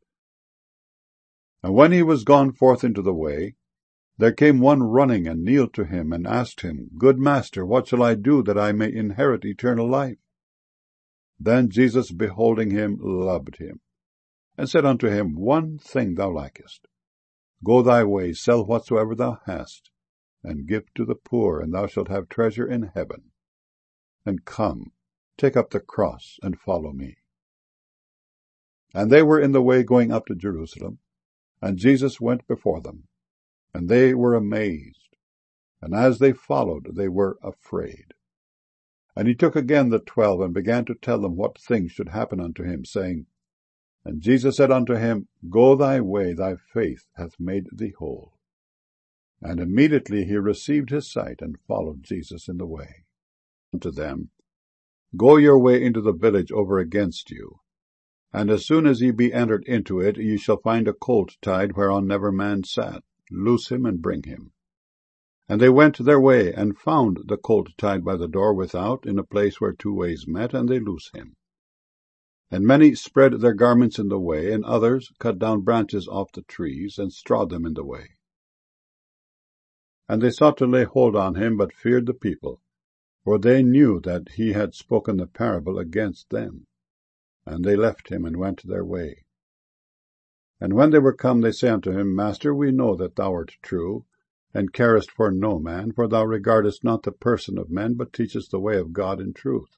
And when he was gone forth into the way, there came one running and kneeled to him, and asked him, Good master, what shall I do that I may inherit eternal life? Then Jesus, beholding him, loved him, and said unto him, One thing thou lackest. Go thy way, sell whatsoever thou hast, and give to the poor, and thou shalt have treasure in heaven. And come, take up the cross, and follow me. And they were in the way going up to Jerusalem, and Jesus went before them. And they were amazed, and as they followed, they were afraid. And he took again the twelve, and began to tell them what things should happen unto him, saying, And Jesus said unto him, Go thy way, thy faith hath made thee whole. And immediately he received his sight, and followed Jesus in the way. Unto them, Go your way into the village over against you, and as soon as ye be entered into it, ye shall find a colt tied whereon never man sat. Loose him, and bring him. And they went their way, and found the colt tied by the door without, in a place where two ways met, and they loose him. And many spread their garments in the way, and others cut down branches off the trees, and strawed them in the way. And they sought to lay hold on him, but feared the people, for they knew that he had spoken the parable against them. And they left him, and went their way. And when they were come, they say unto him, Master, we know that thou art true, and carest for no man, for thou regardest not the person of men, but teachest the way of God in truth.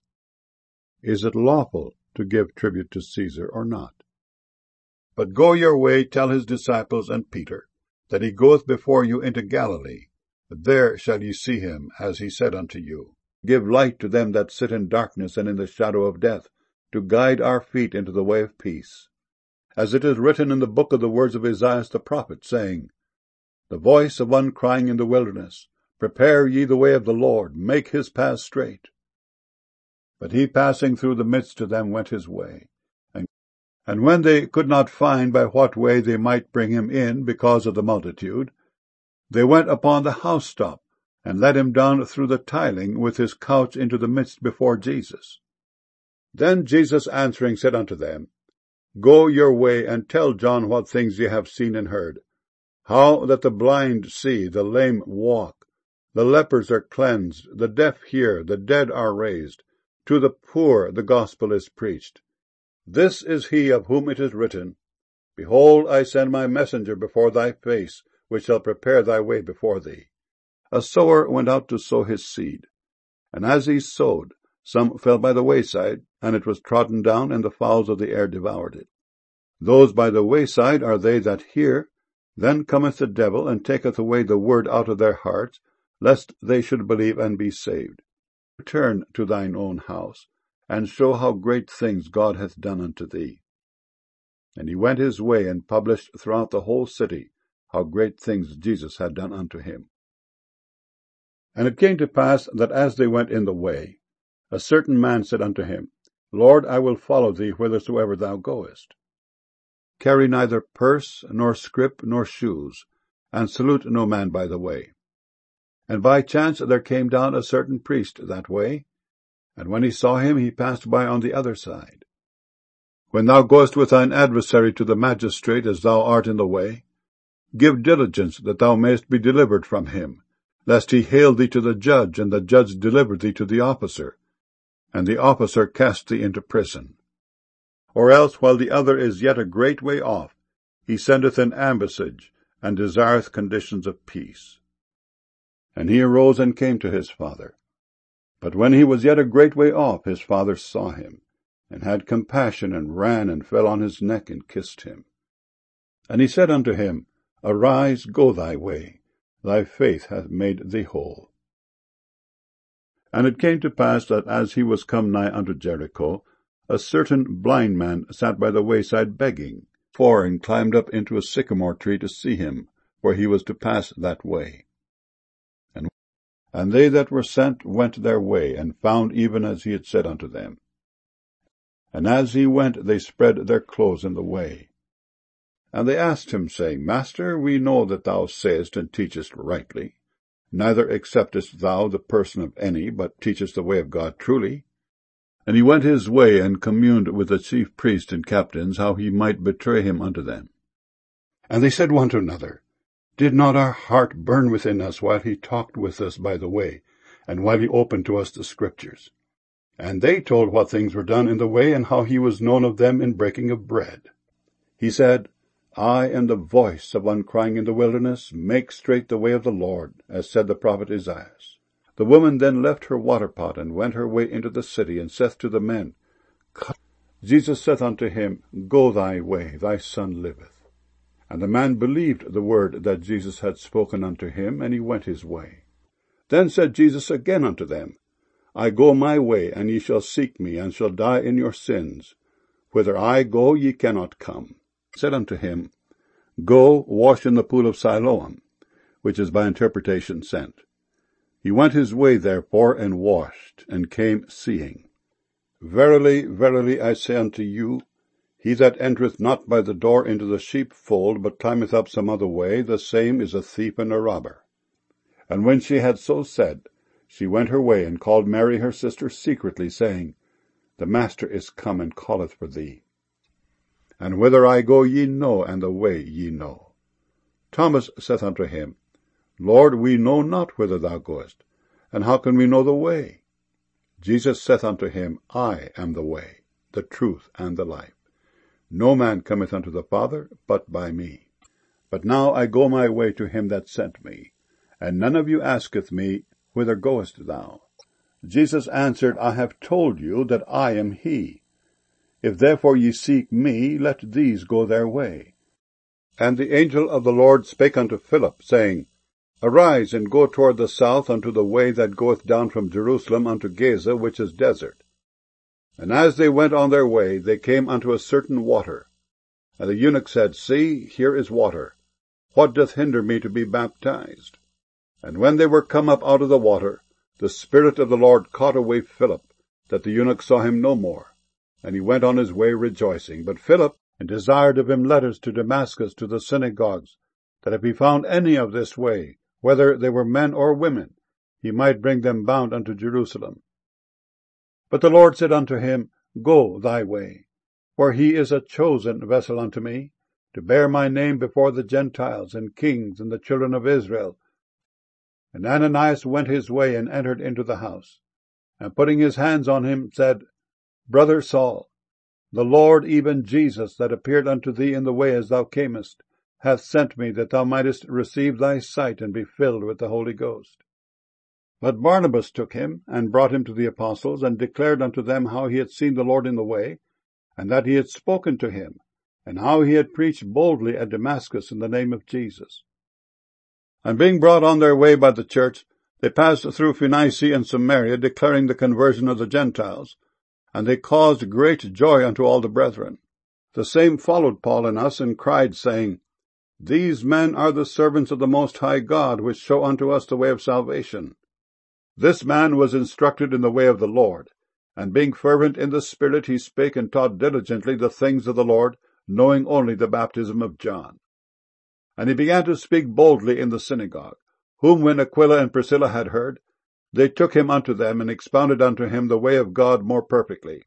Is it lawful to give tribute to Caesar, or not? But go your way, tell his disciples and Peter, that he goeth before you into Galilee. There shall ye see him, as he said unto you. Give light to them that sit in darkness and in the shadow of death, to guide our feet into the way of peace. As it is written in the book of the words of Isaiah the prophet, saying, The voice of one crying in the wilderness, Prepare ye the way of the Lord, make his paths straight. But he passing through the midst of them went his way. And, and when they could not find by what way they might bring him in because of the multitude, they went upon the housetop, and let him down through the tiling with his couch into the midst before Jesus. Then Jesus answering said unto them, Go your way, and tell John what things ye have seen and heard, how that the blind see, the lame walk, the lepers are cleansed, the deaf hear, the dead are raised, to the poor the gospel is preached. This is he of whom it is written, Behold, I send my messenger before thy face, which shall prepare thy way before thee. A sower went out to sow his seed, and as he sowed, some fell by the wayside, and it was trodden down, and the fowls of the air devoured it. Those by the wayside are they that hear. Then cometh the devil, and taketh away the word out of their hearts, lest they should believe and be saved. Return to thine own house, and show how great things God hath done unto thee. And he went his way, and published throughout the whole city how great things Jesus had done unto him. And it came to pass that as they went in the way, a certain man said unto him, Lord, I will follow thee whithersoever thou goest. Carry neither purse, nor scrip, nor shoes, and salute no man by the way. And by chance there came down a certain priest that way, and when he saw him, he passed by on the other side. When thou goest with thine adversary to the magistrate, as thou art in the way, give diligence that thou mayest be delivered from him, lest he hale thee to the judge, and the judge deliver thee to the officer, and the officer cast thee into prison. Or else, while the other is yet a great way off, he sendeth an ambassage, and desireth conditions of peace. And he arose and came to his father. But when he was yet a great way off, his father saw him, and had compassion, and ran, and fell on his neck, and kissed him. And he said unto him, Arise, go thy way, thy faith hath made thee whole. And it came to pass that as he was come nigh unto Jericho, a certain blind man sat by the wayside begging, for and climbed up into a sycamore tree to see him, for he was to pass that way. And they that were sent went their way, and found even as he had said unto them. And as he went, they spread their clothes in the way. And they asked him, saying, Master, we know that thou sayest and teachest rightly, neither acceptest thou the person of any, but teachest the way of God truly. And he went his way, and communed with the chief priests and captains, how he might betray him unto them. And they said one to another, Did not our heart burn within us while he talked with us by the way, and while he opened to us the Scriptures? And they told what things were done in the way, and how he was known of them in breaking of bread. He said, I am the voice of one crying in the wilderness, Make straight the way of the Lord, as said the prophet Isaiah. The woman then left her water pot, and went her way into the city, and saith to the men, Jesus saith unto him, Go thy way, thy son liveth. And the man believed the word that Jesus had spoken unto him, and he went his way. Then said Jesus again unto them, I go my way, and ye shall seek me, and shall die in your sins. Whither I go, ye cannot come. Said unto him, Go, wash in the pool of Siloam, which is by interpretation sent. He went his way therefore, and washed, and came seeing. Verily, verily, I say unto you, he that entereth not by the door into the sheepfold, but climbeth up some other way, the same is a thief and a robber. And when she had so said, she went her way, and called Mary her sister secretly, saying, The Master is come, and calleth for thee. And whither I go ye know, and the way ye know. Thomas saith unto him, Lord, we know not whither thou goest, and how can we know the way? Jesus saith unto him, I am the way, the truth, and the life. No man cometh unto the Father, but by me. But now I go my way to him that sent me, and none of you asketh me, Whither goest thou? Jesus answered, I have told you that I am he. If therefore ye seek me, let these go their way. And the angel of the Lord spake unto Philip, saying, Arise, and go toward the south unto the way that goeth down from Jerusalem unto Gaza, which is desert. And as they went on their way, they came unto a certain water. And the eunuch said, See, here is water. What doth hinder me to be baptized? And when they were come up out of the water, the Spirit of the Lord caught away Philip, that the eunuch saw him no more. And he went on his way rejoicing. But Philip desired of him letters to Damascus to the synagogues, that if he found any of this way, whether they were men or women, he might bring them bound unto Jerusalem. But the Lord said unto him, Go thy way, for he is a chosen vessel unto me, to bear my name before the Gentiles, and kings, and the children of Israel. And Ananias went his way, and entered into the house, and putting his hands on him, said, Brother Saul, the Lord, even Jesus, that appeared unto thee in the way as thou camest, hath sent me, that thou mightest receive thy sight, and be filled with the Holy Ghost. But Barnabas took him, and brought him to the apostles, and declared unto them how he had seen the Lord in the way, and that he had spoken to him, and how he had preached boldly at Damascus in the name of Jesus. And being brought on their way by the church, they passed through Phoenicia and Samaria, declaring the conversion of the Gentiles, and they caused great joy unto all the brethren. The same followed Paul and us, and cried, saying, These men are the servants of the Most High God, which show unto us the way of salvation. This man was instructed in the way of the Lord, and being fervent in the Spirit, he spake and taught diligently the things of the Lord, knowing only the baptism of John. And he began to speak boldly in the synagogue, whom when Aquila and Priscilla had heard, they took him unto them, and expounded unto him the way of God more perfectly.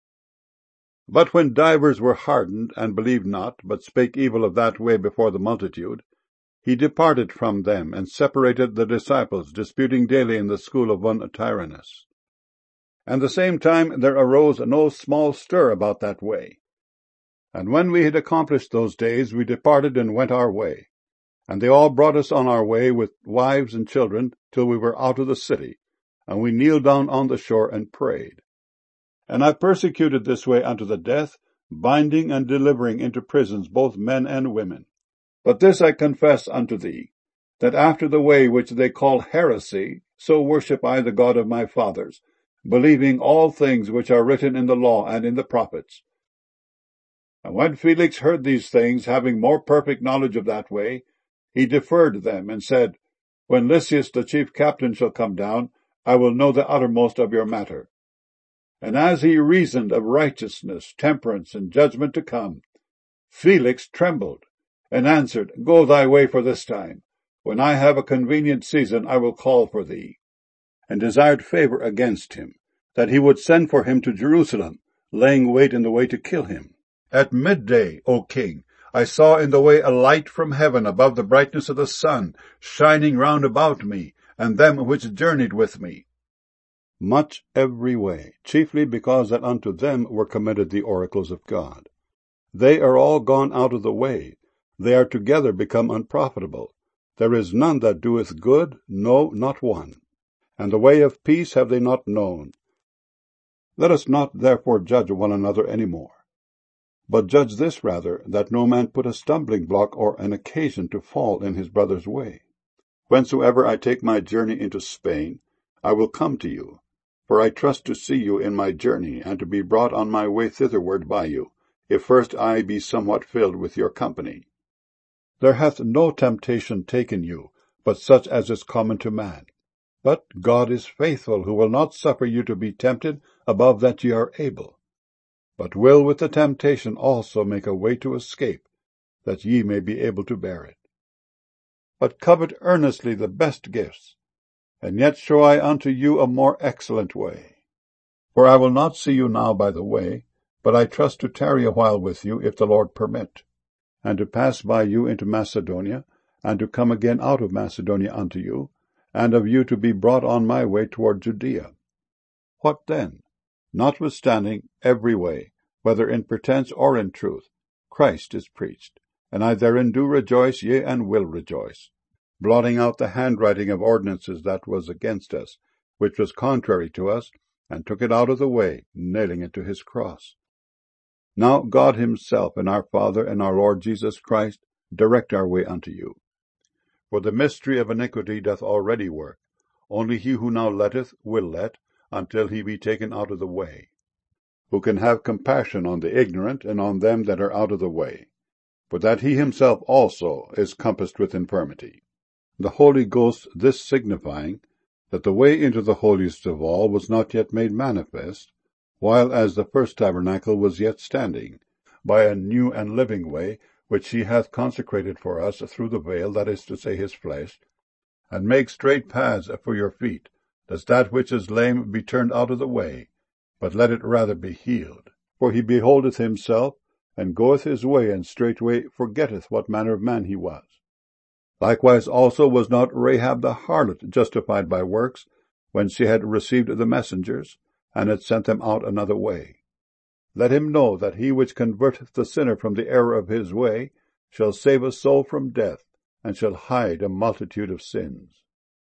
But when divers were hardened, and believed not, but spake evil of that way before the multitude, he departed from them, and separated the disciples, disputing daily in the school of one Tyrannus. And the same time there arose no small stir about that way. And when we had accomplished those days, we departed and went our way. And they all brought us on our way with wives and children, till we were out of the city, and we kneeled down on the shore and prayed. And I persecuted this way unto the death, binding and delivering into prisons both men and women. But this I confess unto thee, that after the way which they call heresy, so worship I the God of my fathers, believing all things which are written in the law and in the prophets. And when Felix heard these things, having more perfect knowledge of that way, he deferred them, and said, When Lysias the chief captain shall come down, I will know the uttermost of your matter. And as he reasoned of righteousness, temperance, and judgment to come, Felix trembled, and answered, Go thy way for this time. When I have a convenient season, I will call for thee. And desired favor against him, that he would send for him to Jerusalem, laying wait in the way to kill him. At midday, O king, I saw in the way a light from heaven above the brightness of the sun, shining round about me, and them which journeyed with me. Much every way, chiefly because that unto them were committed the oracles of God. They are all gone out of the way, they are together become unprofitable. There is none that doeth good, no, not one. And the way of peace have they not known. Let us not therefore judge one another any more. But judge this rather, that no man put a stumbling block or an occasion to fall in his brother's way. Whensoever I take my journey into Spain, I will come to you, for I trust to see you in my journey, and to be brought on my way thitherward by you, if first I be somewhat filled with your company. There hath no temptation taken you, but such as is common to man. But God is faithful, who will not suffer you to be tempted above that ye are able, but will with the temptation also make a way to escape, that ye may be able to bear it. But covet earnestly the best gifts, and yet show I unto you a more excellent way. For I will not see you now by the way, but I trust to tarry a while with you, if the Lord permit, and to pass by you into Macedonia, and to come again out of Macedonia unto you, and of you to be brought on my way toward Judea. What then? Notwithstanding, every way, whether in pretence or in truth, Christ is preached, and I therein do rejoice, yea, and will rejoice, blotting out the handwriting of ordinances that was against us, which was contrary to us, and took it out of the way, nailing it to his cross. Now God himself, and our Father, and our Lord Jesus Christ, direct our way unto you. For the mystery of iniquity doth already work, only he who now letteth will let, until he be taken out of the way, who can have compassion on the ignorant, and on them that are out of the way, for that he himself also is compassed with infirmity. The Holy Ghost this signifying, that the way into the holiest of all was not yet made manifest, while as the first tabernacle was yet standing, by a new and living way, which he hath consecrated for us through the veil, that is to say, his flesh, and make straight paths for your feet, that that which is lame be turned out of the way, but let it rather be healed. For he beholdeth himself, and goeth his way, and straightway forgetteth what manner of man he was. Likewise also was not Rahab the harlot justified by works, when she had received the messengers, and had sent them out another way. Let him know that he which converteth the sinner from the error of his way shall save a soul from death, and shall hide a multitude of sins.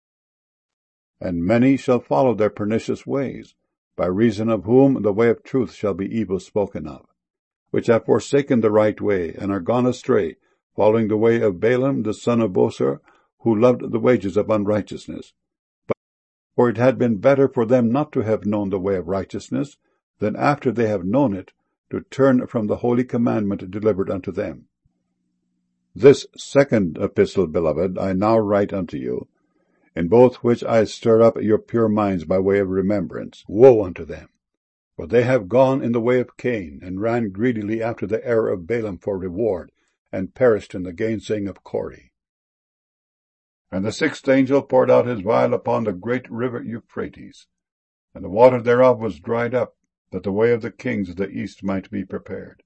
And many shall follow their pernicious ways, by reason of whom the way of truth shall be evil spoken of, which have forsaken the right way, and are gone astray, following the way of Balaam the son of Bosor, who loved the wages of unrighteousness. But for it had been better for them not to have known the way of righteousness, than after they have known it, to turn from the holy commandment delivered unto them. This second epistle, beloved, I now write unto you, in both which I stir up your pure minds by way of remembrance. Woe unto them! For they have gone in the way of Cain, and ran greedily after the error of Balaam for reward, and perished in the gainsaying of Kore. And the sixth angel poured out his vial upon the great river Euphrates, and the water thereof was dried up, that the way of the kings of the east might be prepared.